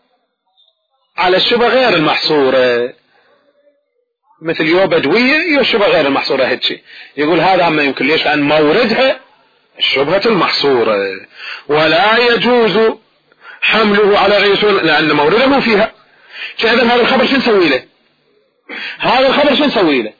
على الشبهة غير المحصورة، مثل يو بدوية يو الشبهة غير المحصورة هيك. يقول هذا ما يمكن. ليش؟ لأن موردها الشبهة المحصورة. ولا يجوز حمله على غير الشبهة لأن مورده فيها. فإذا هذا الخبر شو نسوي له؟ هذا الخبر شو نسوي له؟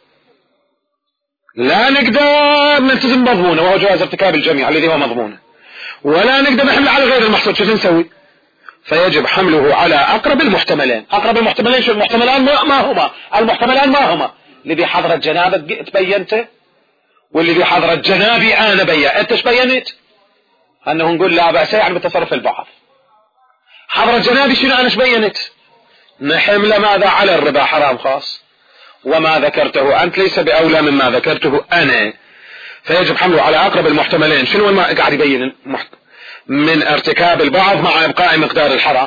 لا نقدر نلتزم مضمونه وهو جواز ارتكاب الجميع الذي هو مضمونه، ولا نقدر نحمله على غير المحصور. شو نسوي؟ فيجب حمله على أقرب المحتملين. أقرب المحتملين شو المحتملان؟ ما هما المحتملان؟ ما هما الذي حضرت جنابك تبينته، والذي حضرت جنابي أنا بيّن. أنت ايش بينت؟ أنه نقول لا بأس يعني بالتصرف البعض. حضرت جنابي شنو أنا ايش بينت؟ نحمل ماذا؟ على الربا حرام خاص، وما ذكرته أنت ليس بأولى مما ذكرته أنا، فيجب حمله على أقرب المحتملين. شنو ما قاعد يبين من ارتكاب البعض مع إبقاء مقدار الحرام.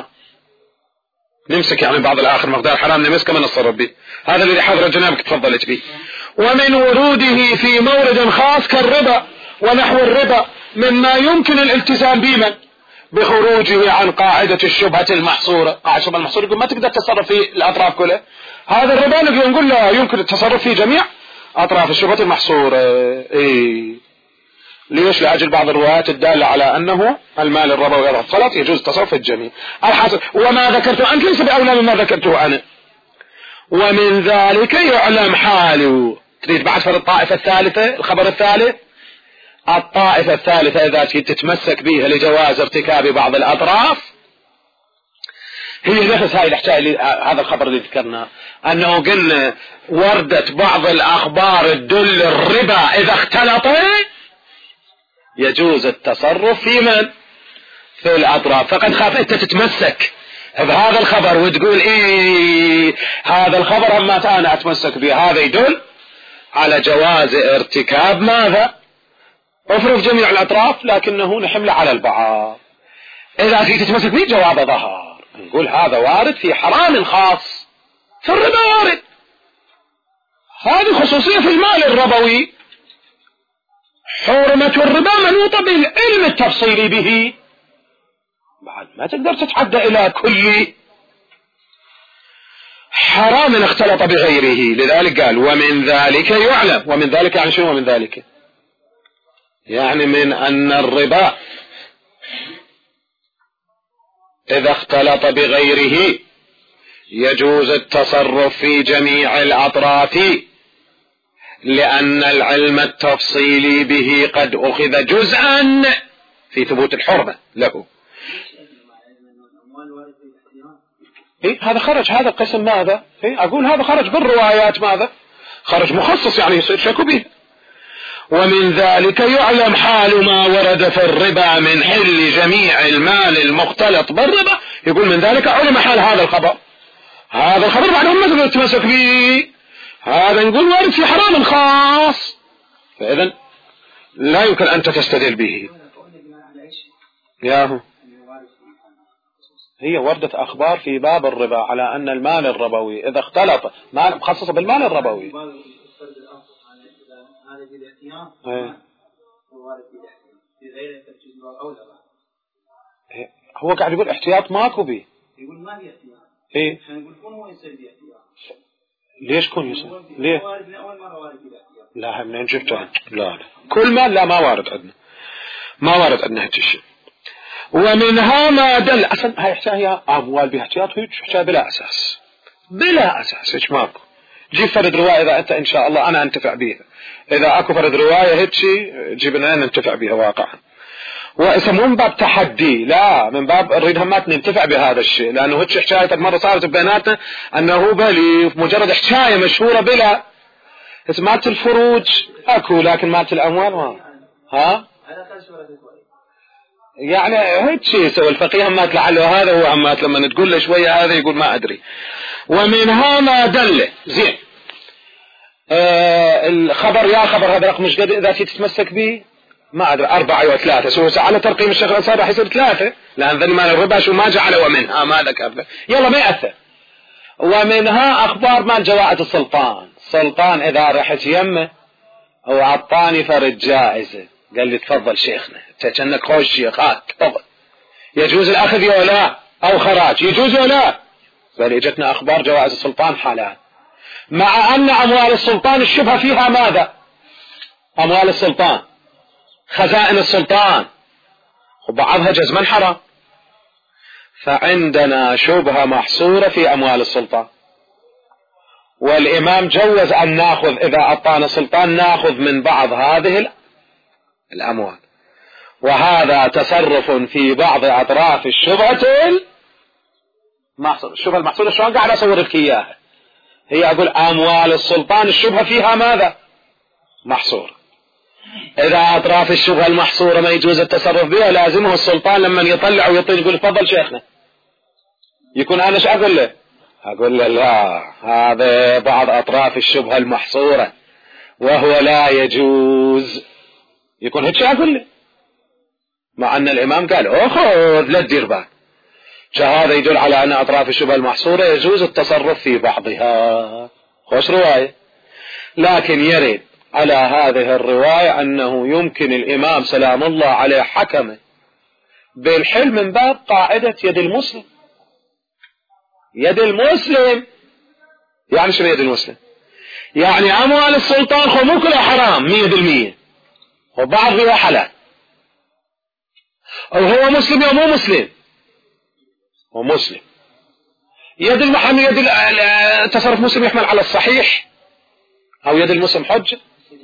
نمسك يعني بعض الآخر مقدار حرام نمسك من نتصرف به. هذا الذي حضر جنابك تفضلت به. ومن وروده في مورد خاص كالربا ونحو الربا مما يمكن الالتزام به بخروجه عن قاعدة الشبهة المحصورة. قاعدة الشبهة المحصورة يقول ما تقدر تتصرف في الأطراف كلها. هذا الربا نقول لا يمكن التصرف في جميع أطراف الشبهة المحصورة. ليش؟ لأجل بعض الروايات الدالة على أنه المال الربوي غير الصلاة يجوز التصرف في الجميع. الحاصل وما ذكرته أنت ليس بأولى مما ذكرته أنا. ومن ذلك يعلم حاله. تريد بعد فرد الطائفة الثالثة الخبر الثالث؟ الطائفة الثالثة إذا تتمسك بها لجواز ارتكاب بعض الأطراف هي نفس هاي الحكاية. هذا الخبر اللي ذكرناه أنه قلنا وردت بعض الأخبار تدل الربا إذا اختلط يجوز التصرف في من؟ في الأطراف. فقد خاف أنت تتمسك بهذا الخبر وتقول هذا الخبر أما أنا أتمسك به هذا يدل على جواز ارتكاب ماذا؟ افرض جميع الأطراف لكنه نحمله على البعض. إذا في تتمسك به جواب ظهر نقول هذا وارد في حرام خاص. في الربا وارد. هذه خصوصية في المال الربوي. حرمة الربا منوطة بالعلم التفصيلي به، بعد ما تقدر تتعدى إلى كل حرام اختلط بغيره. لذلك قال ومن ذلك يعلم. ومن ذلك يعني شنو؟ ومن ذلك يعني من أن الربا إذا اختلط بغيره يجوز التصرف في جميع الأطراف، لأن العلم التفصيلي به قد أخذ جزءا في ثبوت الحرمة له. هذا خرج هذا القسم ماذا؟ أقول هذا خرج بالروايات ماذا؟ خرج مخصص يعني يصير شك به. ومن ذلك يعلم حال ما ورد في الربا من حل جميع المال المختلط بالربا. يقول من ذلك علم حال هذا الخبر. هذا الخبر بعدهم مثل يتمسك به. هذا نقول وارد في حرام خاص، فإذن لا يمكن أن تستدل به. ياهو هي وردت أخبار في باب الربا على أن المال الربوي إذا اختلط مال مخصصة بالمال الربوي. هو قاعد يقول احتياط ماكو بيه. يقول ما في احتياط. ايه يقول كون هو يصير باحتياط. ليش كون يصير؟ ليه؟ أول مرة وارد باحتياط. لا منين جبته؟ لا كل ما لا ما وارد عندنا، ما وارد عندنا هيك شيء. ومنها ما دل اصلا هاي حكايه اموال باحتياط هيك حكايه بلا اساس، بلا اساس هيك ماكو. جيب فرد روايه اذا انت ان شاء الله انا انتفع بيها، اذا اكو فرد روايه هيك جبنا ننتفع بها واقعا. واسم من باب تحدي، لا من باب نريد همات ننتفع بهذا الشيء، لانه هيك حكايه مره صارت بيناتنا انه بلي مجرد حكايه مشهوره بلا بس مالت الفروج اكو، لكن مالت الاموال ما. ها يعني هيك شيء يسوي الفقيه همات لعله هذا هو همات لما تقول له شويه هذا يقول ما ادري. ومنها ما دل زين الخبر يا خبر هذا رقم مش قد اذا تتمسك به ما ادري 4 أو 3 سوى على ترقيم الشيخ الانصاري راح يصير 3 لان ذني مال الربا شو ما جعله ومنها ما ذكر يلا ما ياثر. ومنها اخبار مال جوائز السلطان، سلطان اذا رحت يمه هو اعطاني فرد جائزه قال لي تفضل شيخنا انت كأنك خوش شيخ اقعد، يجوز الاخذ ولا لا او خراج يجوز ولا لا؟ بل اجتنا اخبار جوائز السلطان حالات، مع ان اموال السلطان الشبهه فيها ماذا؟ اموال السلطان خزائن السلطان وبعضها جزما حرام، فعندنا شبهه محصوره في اموال السلطان، والامام جوز ان ناخذ اذا اعطانا السلطان ناخذ من بعض هذه الاموال، وهذا تصرف في بعض اطراف الشبهه المحصوره. الشبهه المحصوره شلون قاعد اصور لك اياها؟ هي اقول اموال السلطان الشبهه فيها ماذا؟ محصور. اذا اطراف الشبهه المحصوره ما يجوز التصرف بها لازمه السلطان لما يطلع ويطير يقول تفضل شيخنا، يكون انا ايش اقول له؟ اقول له لا هذا بعض اطراف الشبهه المحصوره وهو لا يجوز، يكون هيك اقول له، مع ان الامام قال اخذ لا تدير بالك، هذا يدل على ان اطراف الشبهه المحصوره يجوز التصرف في بعضها. خوش روايه، لكن يرد على هذه الروايه انه يمكن الامام سلام الله عليه حكمه بالحل من باب قاعده يد المسلم. يد المسلم يعني شنو يد المسلم؟ يعني اموال السلطان خو مو كلها حرام 100%، وبعض فيها حلال، او هو مسلم او مو مسلم؟ هو مسلم. يد المحامي يد تصرف مسلم يحمل على الصحيح او يد المسلم حجه.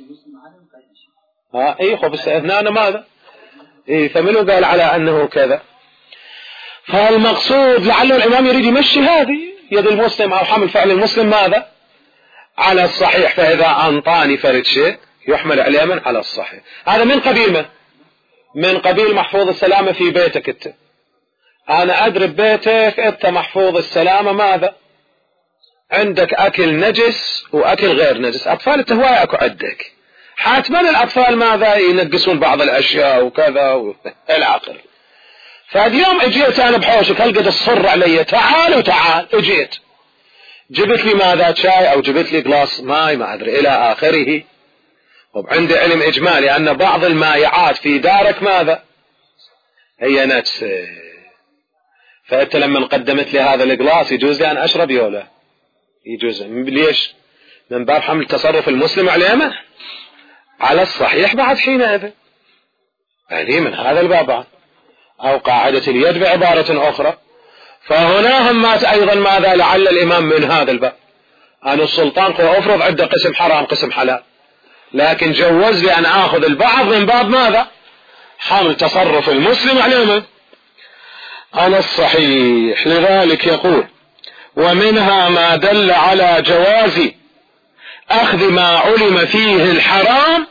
اي خو بس هنا ماذا؟ اي فمنو قال على انه كذا؟ فالمقصود لعله الامام يريد يمشي هذه يد المسلم او حمل فعل المسلم ماذا؟ على الصحيح، فاذا انطاني فرد شيء يحمل عليه على الصحيح. هذا من قبيل من قبيل محفوظ السلامه في بيتك انت، انا ادري ببيتك انت محفوظ السلامه ماذا؟ عندك اكل نجس واكل غير نجس، اطفال انت هوايه اكو عندك، حاتما الاطفال ماذا ينقصون بعض الاشياء وكذا الى اخره. فاليوم اجيت انا بحوشك هلقد الصر علي تعال وتعال، اجيت جبت لي ماذا شاي او جبت لي جلاس ماي ما ادري الى اخره، وعندي علم اجمالي ان بعض المائعات في دارك ماذا؟ هي نجسه، فانت لما قدمت لي هذا الجلاس يجوز لي ان اشرب ولا يجوز؟ ليش؟ من باب حمل تصرف المسلم عليه على الصحيح بعد حينئذ، يعني من هذا الباب. او قاعدة اليد بعبارة اخرى، فهنا همات ايضا ماذا؟ لعل الامام من هذا الباب ان السلطان افرض عنده قسم حرام قسم حلال، لكن جوز لي ان اخذ البعض من باب ماذا؟ حمل تصرف المسلم على الصحيح. لذلك يقول ومنها ما دل على جواز اخذ ما علم فيه الحرام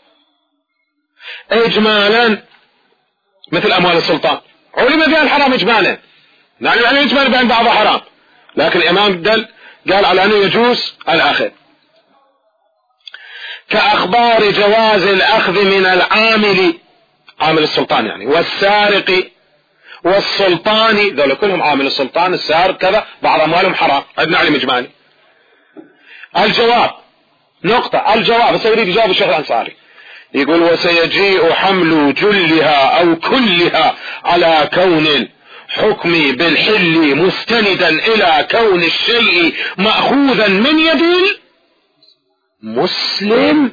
اجمالا، مثل اموال السلطان علم فيها الحرام اجمالا، يعني اجمالا بان بعضها حرام، لكن الامام قال على انه يجوز الاخذ، كاخبار جواز الاخذ من العامل، عامل السلطان يعني، والسارق والسلطان، ذولا كلهم عامل السلطان السارق كذا بعض اموالهم حرام، عندنا علم اجمالي. الجواب نقطة، الجواب سيريد يجاوب الشيخ الانصاري يقول وسيجيء حمل جلها او كلها على كون حكمي بالحل مستندا إلى كون الشيء مأخوذا من يد مسلم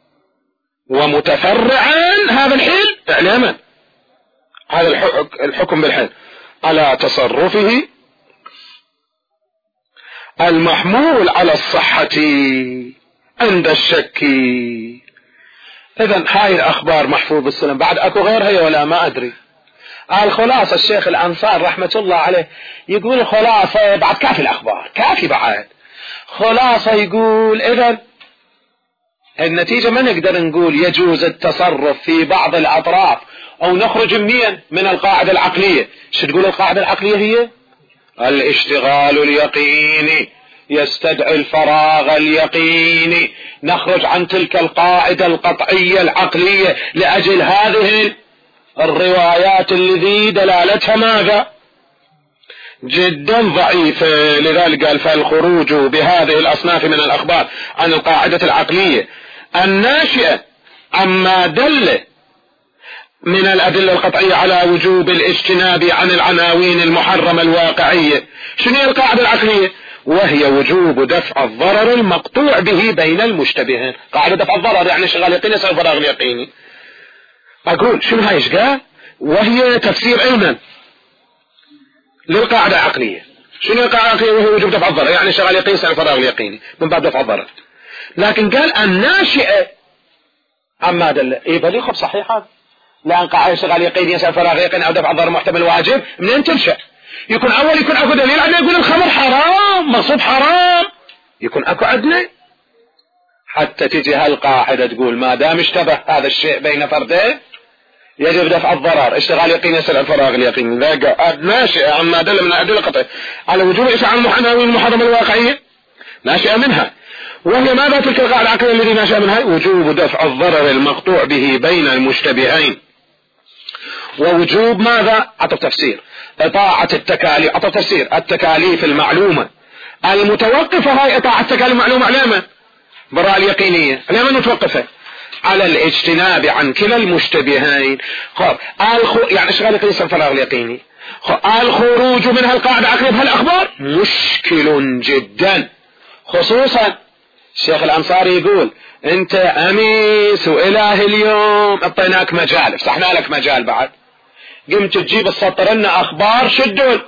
ومتفرعا هذا الحل اعلاما هذا الحكم بالحل على تصرفه المحمول على الصحة عند الشك. إذن هاي الأخبار محفوظ بالسلم. بعد أكو غيرها ولا ما أدري. الخلاصة الشيخ الأنصار رحمة الله عليه يقول خلاصة بعد كافي الأخبار كافي بعد خلاصة يقول إذن النتيجة ما نقدر نقول يجوز التصرف في بعض الأطراف أو نخرج من القاعدة العقلية. شو تقول القاعدة العقلية هي الاشتغال اليقيني يستدعي الفراغ اليقيني. نخرج عن تلك القاعدة القطعية العقلية لأجل هذه الروايات الذي دلالتها ماذا جدا ضعيفة. لذلك قال فالخروج بهذه الأصناف من الأخبار عن القاعدة العقلية الناشئة عما دل من الأدلة القطعية على وجوب الاجتناب عن العناوين المحرمة الواقعية. شنو هي القاعدة العقلية؟ وهي وجوب دفع الضرر المقطوع به بين المشتبهين. قاعدة دفع الضرر يعني شغال يقيني يسأل فراغ اليقيني. أقول شنو هاي إيش قال؟ وهي تفسير علما للقاعدة العقلية. شنو القاعدة العقلية؟ وهي وجوب دفع الضرر يعني شغال يقيني يسأل فراغ اليقيني من باب دفع الضرر. لكن قال الناشئة عما دل إيه خب صحيح هذا لأن قاعدة شغال يقين يسأل فراغ يقين أو دفع الضرر محتمل واجب منين تنشأ؟ يكون أول يكون أكو دليل عدنا يقول الخمر حرام مصوب حرام يكون أكو عدنا حتى تجي هالقاعدة تقول ما دام اشتبه هذا الشيء بين فردين يجب دفع الضرر. اشتغال يقين يسأل الفراغ اليقين ذاك ناشئة عما دل من الأدلة القطعية على وجوب إشعاع العناوين المحرمة الواقعية ناشئة منها. وهي ماذا تلك القاعدة العقلية الذي ناشئ منها؟ وجوب دفع الضرر المقطوع به بين المشتبهين ووجوب ماذا؟ عطف تفسير إطاعة التكاليف. عطف تفسير التكاليف المعلومة المتوقفة. هاي إطاعة التكاليف المعلومة علامة براءة اليقينية علامة متوقفة على الاجتناب عن كلا المشتبهين. يعني شغال يقين يسأل فراغ اليقيني. الخروج منها القاعدة العقلية بهالأخبار مشكل جدا. خصوصا الشيخ الأنصاري يقول انت اميس واله اليوم اعطيناك مجال فتحنا لك مجال بعد قمت تجيب السطر لنا اخبار شدول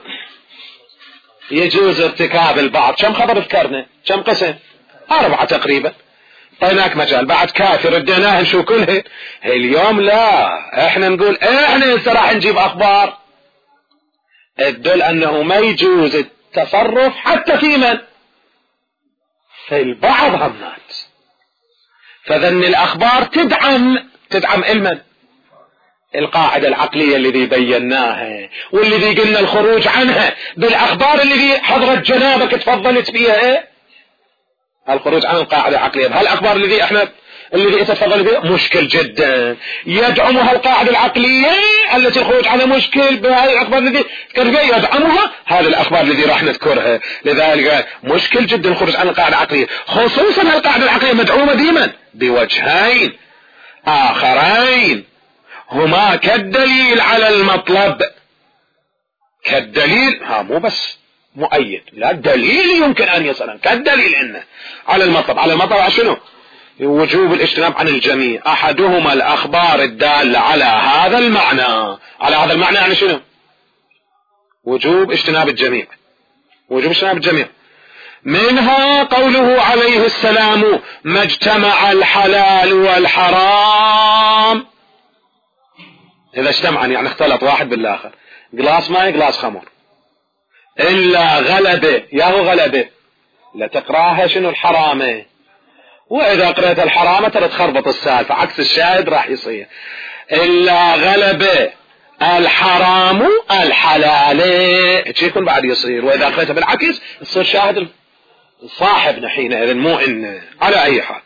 يجوز ارتكاب البعض. كم خبر ذكرنا؟ كم قسم؟ 4 تقريبا. اعطيناك مجال بعد كافي رديناها شو كلها. اليوم لا احنا نقول احنا هسه راح نجيب اخبار تدل انه ما يجوز التصرف حتى في من في البعض همات. فذن الأخبار تدعم علما القاعدة العقلية الذي بيناها والذي قلنا الخروج عنها بالأخبار الذي حضرت جنابك تفضلت بها الخروج عن القاعدة العقلية بهالأخبار الذي تفضل بها مشكل جدا. يدعمها القاعدة العقلية التي الخروج عنها مشكل بهذه الأخبار التي يدعمها هذه الأخبار التي راح نذكرها. لذلك مشكل جدا الخروج عن القاعدة العقلية. خصوصا القاعدة العقلية مدعومة ديما بوجهين آخرين هما كالدليل على المطلب. كالدليل مو بس مؤيد لا الدليل يمكن أن يصل كالدليل إنه على المطلب. على المطلب شنو؟ وجوب الاجتناب عن الجميع. أحدهما الأخبار الدالة على هذا المعنى. على هذا المعنى يعني شنو؟ وجوب اجتناب الجميع. وجوب اجتناب الجميع منها قوله عليه السلام ما اجتمع الحلال والحرام. إذا اجتمعا يعني اختلط واحد بالآخر قلاص ماء قلاص خمر إلا غلبه ياهو غلبه لا تقراها شنو الحرامة. وإذا قرأت الحرامة ترى تخربط السالفة عكس الشاهد راح يصير. إلا غلبه الحرام الحلال يكون بعد يصير. وإذا قرأت بالعكس تصير شاهد صاحبنا حينئذ مو إن على أي حال.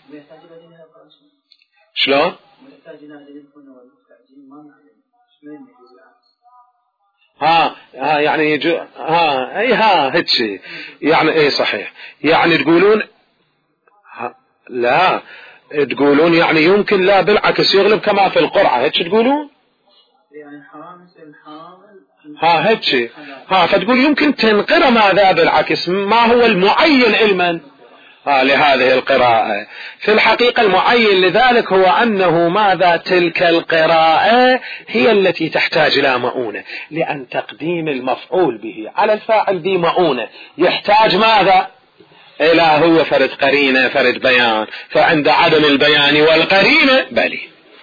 شلون؟ يعني يجو هيك يعني ايه صحيح. يعني تقولون لا تقولون يعني يمكن لا بالعكس يغلب كما في القرعة هيك تقولون. يعني حرام يصير حرام هيك فتقول يمكن تنقر ماذا بالعكس ما هو المعين علما لهذه القراءة. في الحقيقة المعين لذلك هو أنه ماذا تلك القراءة هي التي تحتاج إلى مؤونة، لأن تقديم المفعول به على الفاعل ذي مؤونة يحتاج ماذا إلى هو فرد قرينة فرد بيان، فعند عدم البيان والقرينة بلي.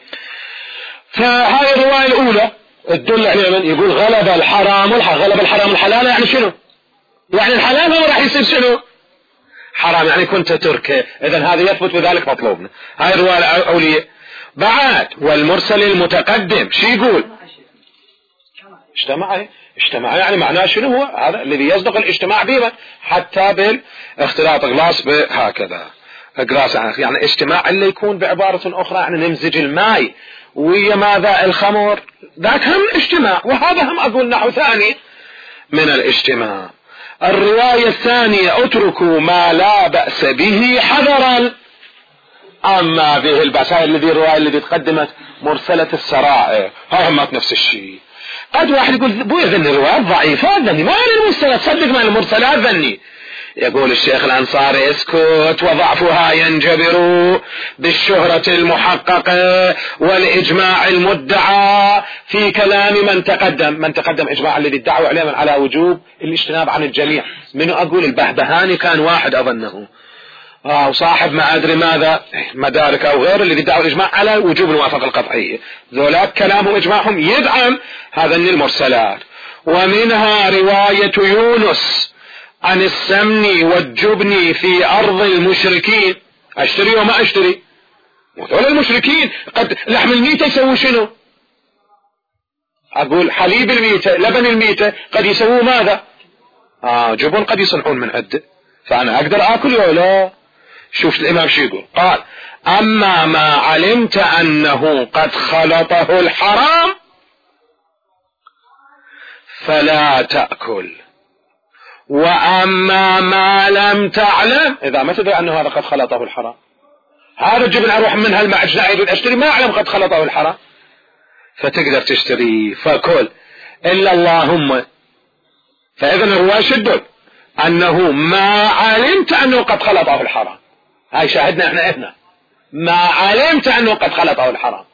فهاي الرواية الأولى تدل على من يقول غلب الحرام غلب الحرام الحلال، يعني شنو؟ يعني الحلال هو راح يصير شنو؟ حرام، يعني كنت تركه. إذن هذا يثبت بذلك مطلوبنا. هاي الرواية الأولية. بعد والمرسل المتقدم شي يقول؟ اجتمع يعني معناه شنو هو؟ هذا الذي يصدق الاجتماع به حتى بالاختلاط غلاس هكذا غلاس، يعني اجتماع اللي يكون بعبارة أخرى يعني نمزج الماء ويا ماذا الخمر، ذاك هم اجتماع، وهذا هم أقول نحو ثاني من الاجتماع. الرواية الثانية اتركوا ما لا بأس به حذرا. أما به البأس هاي الرواية التي تقدمت مرسلة السرائر هاي هم نفس الشيء. قد واحد يقول بوي ذني الروايات ضعيفة، ذني ما أنا المرسلات صدق ما المرسلات ذني. يقول الشيخ الأنصاري اسكت، وضعفها ينجبر بالشهرة المحققة والإجماع المدعى في كلام من تقدم إجماع الذي ادعوا عليه على وجوب الاجتناب عن الجميع. منو أقول البهبهاني كان واحد أظنه وصاحب ما أدري ماذا مدارك أو غيره الذي ادعوا الإجماع على وجوب الموافقة القطعية، ذولاك كلامهم إجماعهم يدعم هذا المرسلات. ومنها رواية يونس عن السمن والجبن في أرض المشركين، أشتري وما أشتري، وذول المشركين قد لحم الميتة يسووا شنو؟ أقول حليب الميتة لبن الميتة قد يسووا ماذا؟ جبن قد يصنعون من عده، فأنا أقدر أكل ولا؟ شوف الإمام شو يقول، قال أما ما علمت أنه قد خلطه الحرام فلا تأكل، وأما ما لم تعلم، إذا ما تدري أنه هذا قد خلطه الحرام، هذا الجبن أروح من هالمعجنة أريد أشتري ما أعلم قد خلطه الحرام، فتقدر تشتري فكل إلا اللهم. فإذا الرواية شدد أنه ما علمت أنه قد خلطه الحرام، هاي شاهدنا احنا هنا ما علمت أنه قد خلطه الحرام،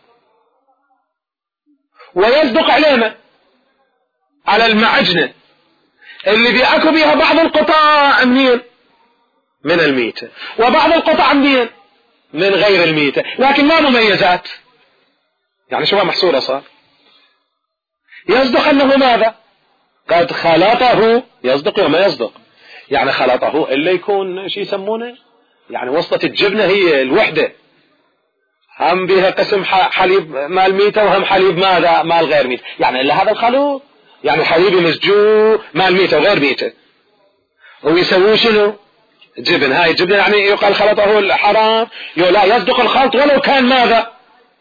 ويصدق علينا على المعجنة اللي بيأكل بيها بعض القطع منين؟ من الميتة، وبعض القطع منين؟ من غير الميتة، لكن ما مميزات، يعني شو محصورة صار. يصدق أنه ماذا؟ قد خلطه، يصدق وما يصدق، يعني خلطه اللي يكون شي يسمونه يعني وسطة الجبنة هي الوحدة، هم بها قسم حليب مال ميتة وهم حليب ماذا مال غير ميتة، يعني إلا هذا الخلوط، يعني حليب يمزجوه مال ميتة وغير ميتة ويسووه شنو؟ جبن. هاي الجبن يعني يقال خلطه الحرام، لا يصدق الخلط ولو كان ماذا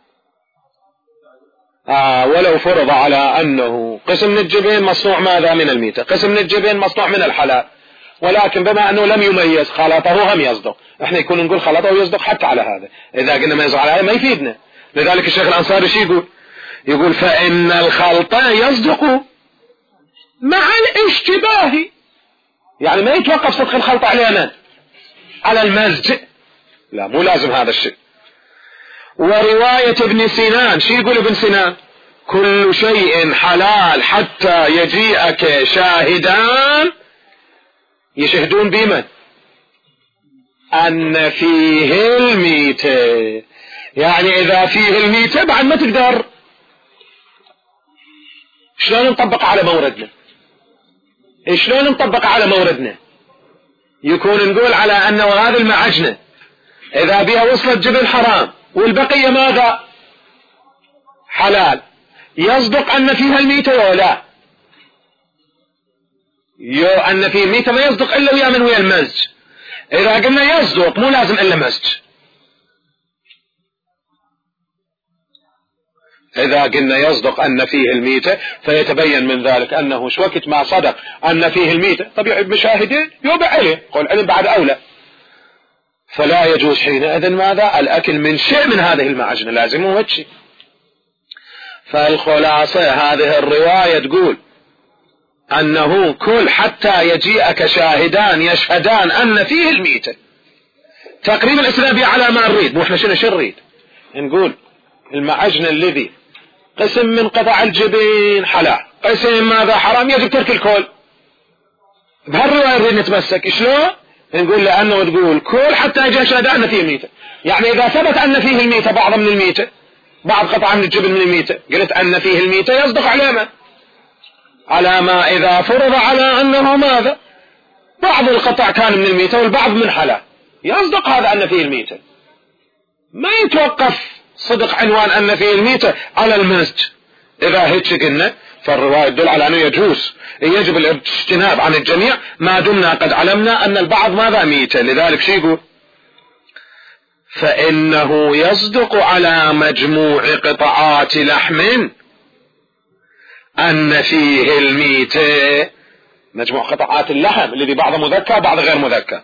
ولو فرض على أنه قسم من الجبن مصنوع ماذا من الميتة، قسم من الجبن مصنوع من الحلال، ولكن بما أنه لم يميز خلطه هم يصدق. احنا يكون نقول خلطه ويصدق حتى على هذا، إذا قلنا ما يصدق على هذا ما يفيدنا. لذلك الشيخ الأنصاري شو يقول فإن الخلط يصدق مع الاشتباه، يعني ما يتوقف صدق الخلط على من؟ على المزج، لا مو لازم هذا الشيء. ورواية ابن سنان شو يقول ابن سنان؟ كل شيء حلال حتى يجيئك شاهدان يشهدون بمن؟ أن فيه الميتة، يعني إذا فيه الميتة بعد ما تقدر. شلون نطبق على موردنا؟ شلون نطبق على موردنا؟ يكون نقول على أنه هذه المعجنة إذا بها وصلت جبن حرام والبقية ماذا؟ حلال، يصدق أن فيها الميتة ولا لا؟ أن فيه الميتة ما يصدق إلا ويا من ويا المزج. إذا قلنا يصدق مو لازم إلا مزج، إذا قلنا يصدق أن فيه الميتة فيتبين من ذلك أنه شو وقت ما صدق أن فيه الميتة طبيعي بمشاهدين يوبع عليه، قول علم بعد أولى، فلا يجوز حينئذ ماذا؟ الأكل من شيء من هذه المعجنة، لازم وجه. فالخلاصة هذه الرواية تقول أنه كل حتى يجيئك شاهدان يشهدان أن فيه الميتة. تقريبا الإسلام على ما نريد، وإحنا شو نريد؟ نقول المعجن الذي قسم من قطع الجبين حلال، قسم ماذا حرام، يجب ترك الكل. بهالرواية نريد نتمسك. شلون؟ نقول لأنه تقول كل حتى يجي شهدان أن فيه الميتة، يعني إذا ثبت أن فيه الميتة، بعض من الميتة، بعض قطعة من الجبن من الميتة، قلت أن فيه الميتة، يصدق على ما؟ على ما إذا فرض على أنه ماذا؟ بعض القطع كان من الميتة والبعض من حلال، يصدق هذا أن فيه الميتة. ما يتوقف صدق عنوان أن فيه الميتة على المزج. إذا هيك قلنا فالرواية تدل على أنه يجب الاجتناب عن الجميع ما دمنا قد علمنا أن البعض ماذا؟ ميتة. لذلك شو يقول؟ فإنه يصدق على مجموع قطعات لحم أن فيه الميتة. مجموع قطعات اللحم الذي بعض مذكى بعض غير مذكى.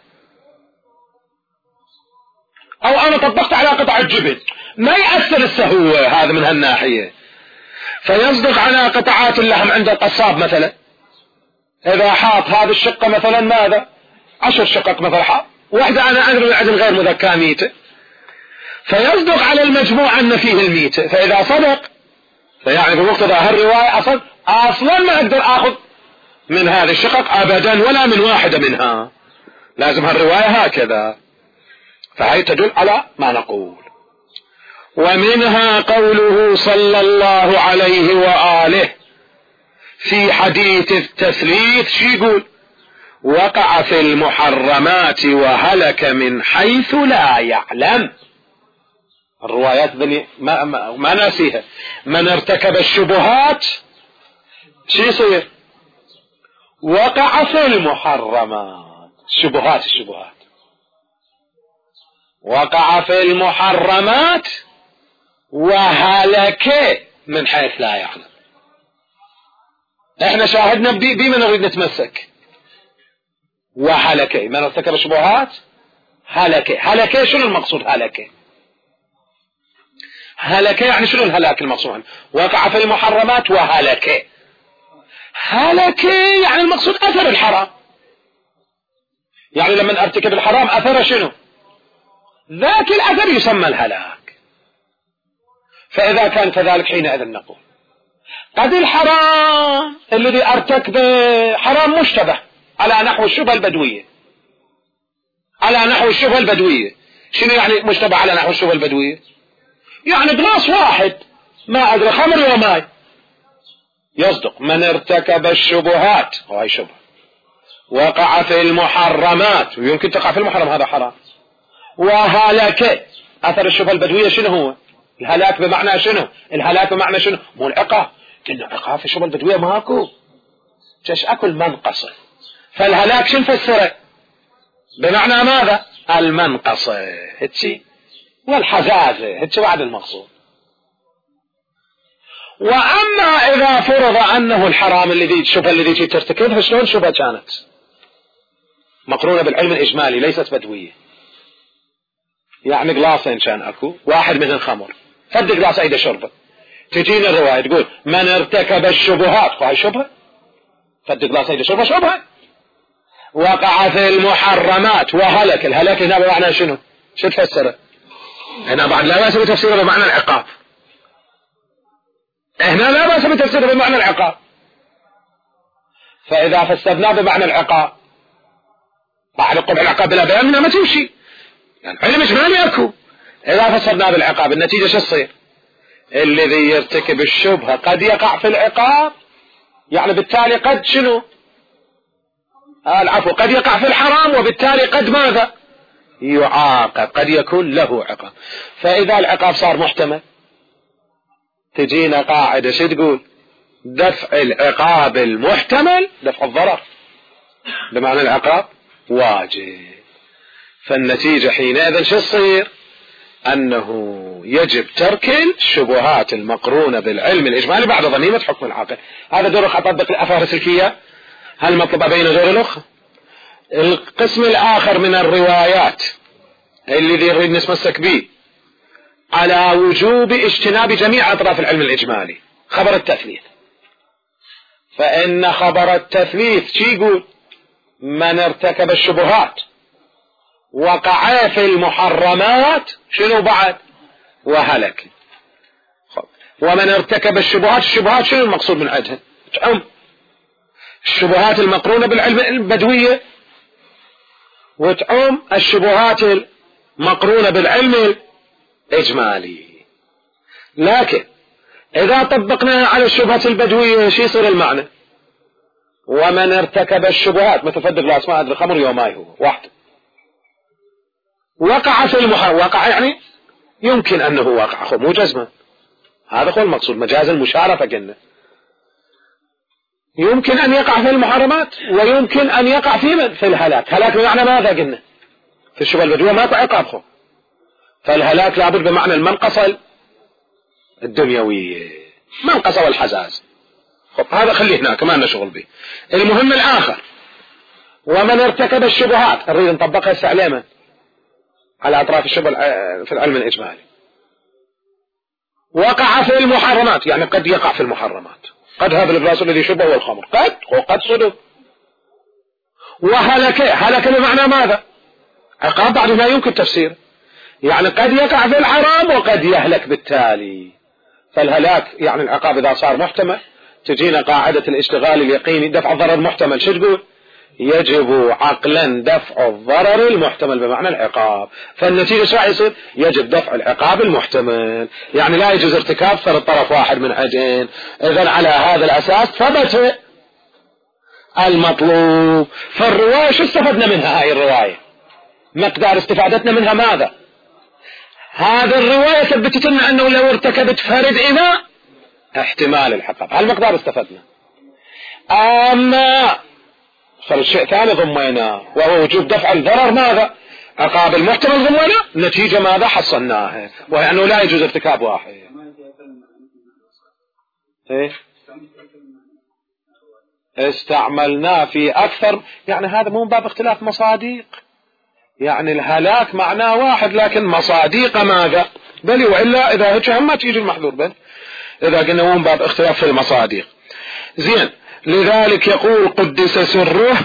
أو أنا طبقت على قطع الجبن، ما يأثر السهو هذا من هالناحية. فيصدق على قطعات اللحم عند القصاب مثلا، إذا حاط هذه الشقة مثلا ماذا؟ 10 شقق مثلا حاط واحدة، أنا أدري عدد غير مذكى ميتة، فيصدق على المجموع أن فيه الميتة. فإذا صدق فيعني بمقتضى هالرواية أصلا ما أقدر أخذ من هذه الشقق أبدا ولا من واحدة منها، لازم هالرواية هكذا. فهي تدل على ما نقول. ومنها قوله صلى الله عليه وآله في حديث التثليث، شو يقول؟ وقع في المحرمات وهلك من حيث لا يعلم. الروايات ذني ما ناسيها. من ارتكب الشبهات شو يصير؟ وقع في المحرمات. الشبهات وقع في المحرمات وهلك من حيث لا يعلم. احنا شاهدنا بما نريد نتمسك. وهلك من ارتكب الشبهات هلك شنو المقصود؟ هلك يعني شنو الهلاك المقصود؟ وقع في المحرمات وهلك. هلك يعني المقصود اثر الحرام، يعني لما ارتكب الحرام اثر شنو؟ ذاك الاثر يسمى الهلاك. فاذا كان كذلك حينئذ نقول قد الحرام الذي ارتكبه حرام مشتبه على نحو الشبهة البدوية. شنو يعني مشتبه على نحو الشبهة البدوية؟ يعني بلاص واحد ما أدري خمر ولا ماء، يصدق من ارتكب الشبهات، وهي شبهة، وقع في المحرمات، ويمكن تقع في المحرم هذا حرام، وهلك. أثر الشبهة البدوية شنو هو؟ الهلاك بمعنى شنو؟ مو العقاب. كنا عقاب في الشبهة البدوية ماكو، جش أكل منقصة. فالهلاك شنو فسره؟ بمعنى ماذا؟ المنقصة هتشي والحزازة هتشي بعد المقصود. وأما إذا فرض أنه الحرام الشبهة الذي ترتكبها شلون شبهة كانت مقرونة بالعلم الإجمالي ليست بدوية، يعني قلاصين كان أكو واحد من الخمر، فد قلاص أيده شربه، تجينا الرواية تقول من ارتكب الشبهات، فهي شبهة، فد قلاص أيده شربه. وقع في المحرمات وهلك. الهلاك هنا بمعنى شنو؟ شو تفسره؟ هنا بعد لا بأس بتفسيره بمعنى العقاب. هنا لا بأس بتفسيره بمعنى العقاب. فإذا فسرناه بمعنى العقاب بعد قبع العقاب بلا بيان هنا ما تمشي، يعني علم إجمالي أكو. إذا فسرناه بالعقاب النتيجة شو تصير؟ الذي يرتكب الشبهة قد يقع في العقاب، يعني بالتالي قد شنو؟ العفو، قد يقع في الحرام، وبالتالي قد ماذا؟ يعاقب، قد يكون له عقاب. فإذا العقاب صار محتمل تجينا قاعدة شو تقول؟ دفع العقاب المحتمل دفع الضرر، بمعنى العقاب واجب. فالنتيجة حينئذ شو تصير؟ أنه يجب ترك الشبهات المقرونة بالعلم الإجمالي بعد ضميمة حكم العاقل. هذا دور أطبق الأفارس الكية هالمطلبة بين دور الأخ. القسم الآخر من الروايات الذي نريد نتمسك به على وجوب اجتناب جميع أطراف العلم الإجمالي، خبر التثليث. فإن خبر التثليث شي يقول من ارتكب الشبهات وقع في المحرمات شنو بعد وهلك. ومن ارتكب الشبهات شنو المقصود من عندها؟ الشبهات المقرونة بالعلم البدوية وتعم الشبهات المقرونة بالعلم الإجمالي. لكن إذا طبقناها على الشبهة البدوية شو يصير المعنى؟ ومن ارتكب الشبهات مثل فدق الأسماء أدري خمر يوماي هو واحد وقع في المحرم. وقع يعني يمكن أنه وقع مو جزما، هذا هو المقصود مجاز المشارفة. قلنا يمكن أن يقع في المحرمات ويمكن أن يقع في الهلاك. هلاك بمعنى ماذا قلنا؟ في الشبهة البدوية ماكو عقاب فالهلاك لابد بمعنى المنقصة الدنيوية، منقصة والحزاز. هذا خليه هناك ما لنا شغل به. المهم الآخر ومن ارتكب الشبهات نريد نطبقها استعلاما على أطراف الشبه في العلم الإجمالي. وقع في المحرمات يعني قد يقع في المحرمات، قد هذا الإبلاس الذي شبه هو الخمر قد صدق. هلك بمعنى ماذا؟ عقاب بعد ما يمكن تفسير، يعني قد يقع في الحرام وقد يهلك بالتالي. فالهلاك يعني العقاب إذا صار محتمل تجينا قاعدة الاشتغال اليقيني دفع الضرر المحتمل. شو تقول؟ يجب عقلا دفع الضرر المحتمل بمعنى العقاب. فالنتيجة شو يصير؟ يجب دفع العقاب المحتمل، يعني لا يجوز ارتكاب فرد طرف واحد من عجين. إذن على هذا الأساس ثبت المطلوب. فالرواية شو استفدنا منها؟ هاي الرواية مقدار استفادتنا منها ماذا؟ هذا الرواية ثبتت لنا أنه لو ارتكبت فرد إذا احتمال العقاب، هالمقدار استفدنا. أما فالشيء ثاني ضميناه وهو وجوب دفع الضرر ماذا؟ عقاب المحتمل ضميناه. نتيجة ماذا حصلناها؟ وهي أنه لا يجوز ارتكاب واحد. استعملناه في أكثر، يعني هذا مو باب اختلاف مصاديق، يعني الهلاك معناه واحد لكن مصاديق ماذا؟ بل وإلا إذا هيك هم ما تيجي المحذور بل إذا قلنا مو باب اختلاف في المصاديق. زين، لذلك يقول قدس سره.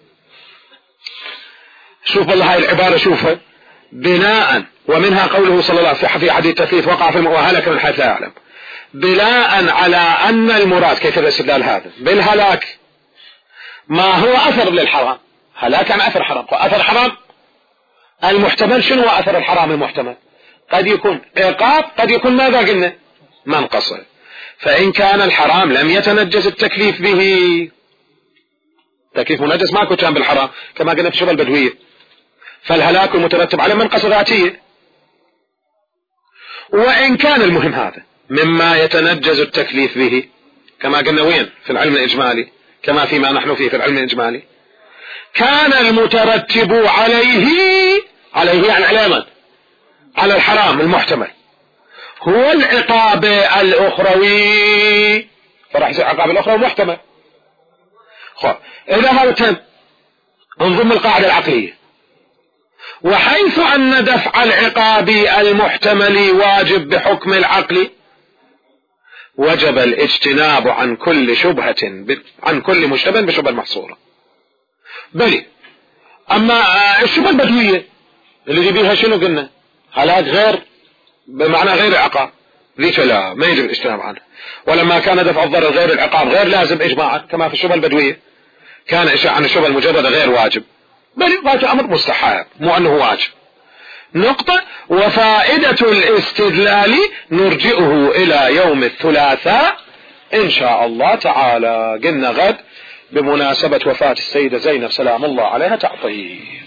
شوف والله هاي العبارة شوفها بناء، ومنها قوله صلى الله عليه وسلم في حديث التثليث وقع في وهلك من حيث لا يعلم، بناء على أن المراد كيف الاستدلال هذا بالهلاك ما هو أثر للحرام. هلاك عن أثر حرام، وأثر حرام المحتمل شنو هو أثر الحرام المحتمل؟ قد يكون عقاب قد يكون ماذا قلنا؟ منقصة. فإن كان الحرام لم يتنجس التكليف به، تكليف منجس ماكو كان بالحرام كما قلنا في الشبهة البدوية، فالهلاك المترتب على منقصة ذاتية. وإن كان المهم هذا مما يتنجز التكليف به كما قلنا وين في العلم الإجمالي، كما فيما نحن فيه في العلم الإجمالي، كان المترتب عليه يعني علامة على الحرام المحتمل هو العقاب الأخروي، فراح يصير عقاب الأخروي محتمل. إذا هذا تم انضم القاعدة العقلية، وحيث أن دفع العقاب المحتمل واجب بحكم العقل وجب الاجتناب عن كل شبهة عن كل مشتبه بشبهة المحصورة. بلي أما الشبهة البدوية اللي بيها شنو قلنا؟ هلاك غير بمعنى غير العقاب، ليش لا ما يجب الاجتناب عنه. ولما كان دفع الضرر غير العقاب غير لازم إجماعا كما في الشبهة البدوية، كان عن الشبهة المجردة غير واجب، بل واجب أمر مستحب مو أنه واجب. نقطة. وفائدة الاستدلال نرجئه إلى يوم الثلاثاء إن شاء الله تعالى. قلنا غد بمناسبة وفاة السيدة زينب سلام الله عليها تعطيه.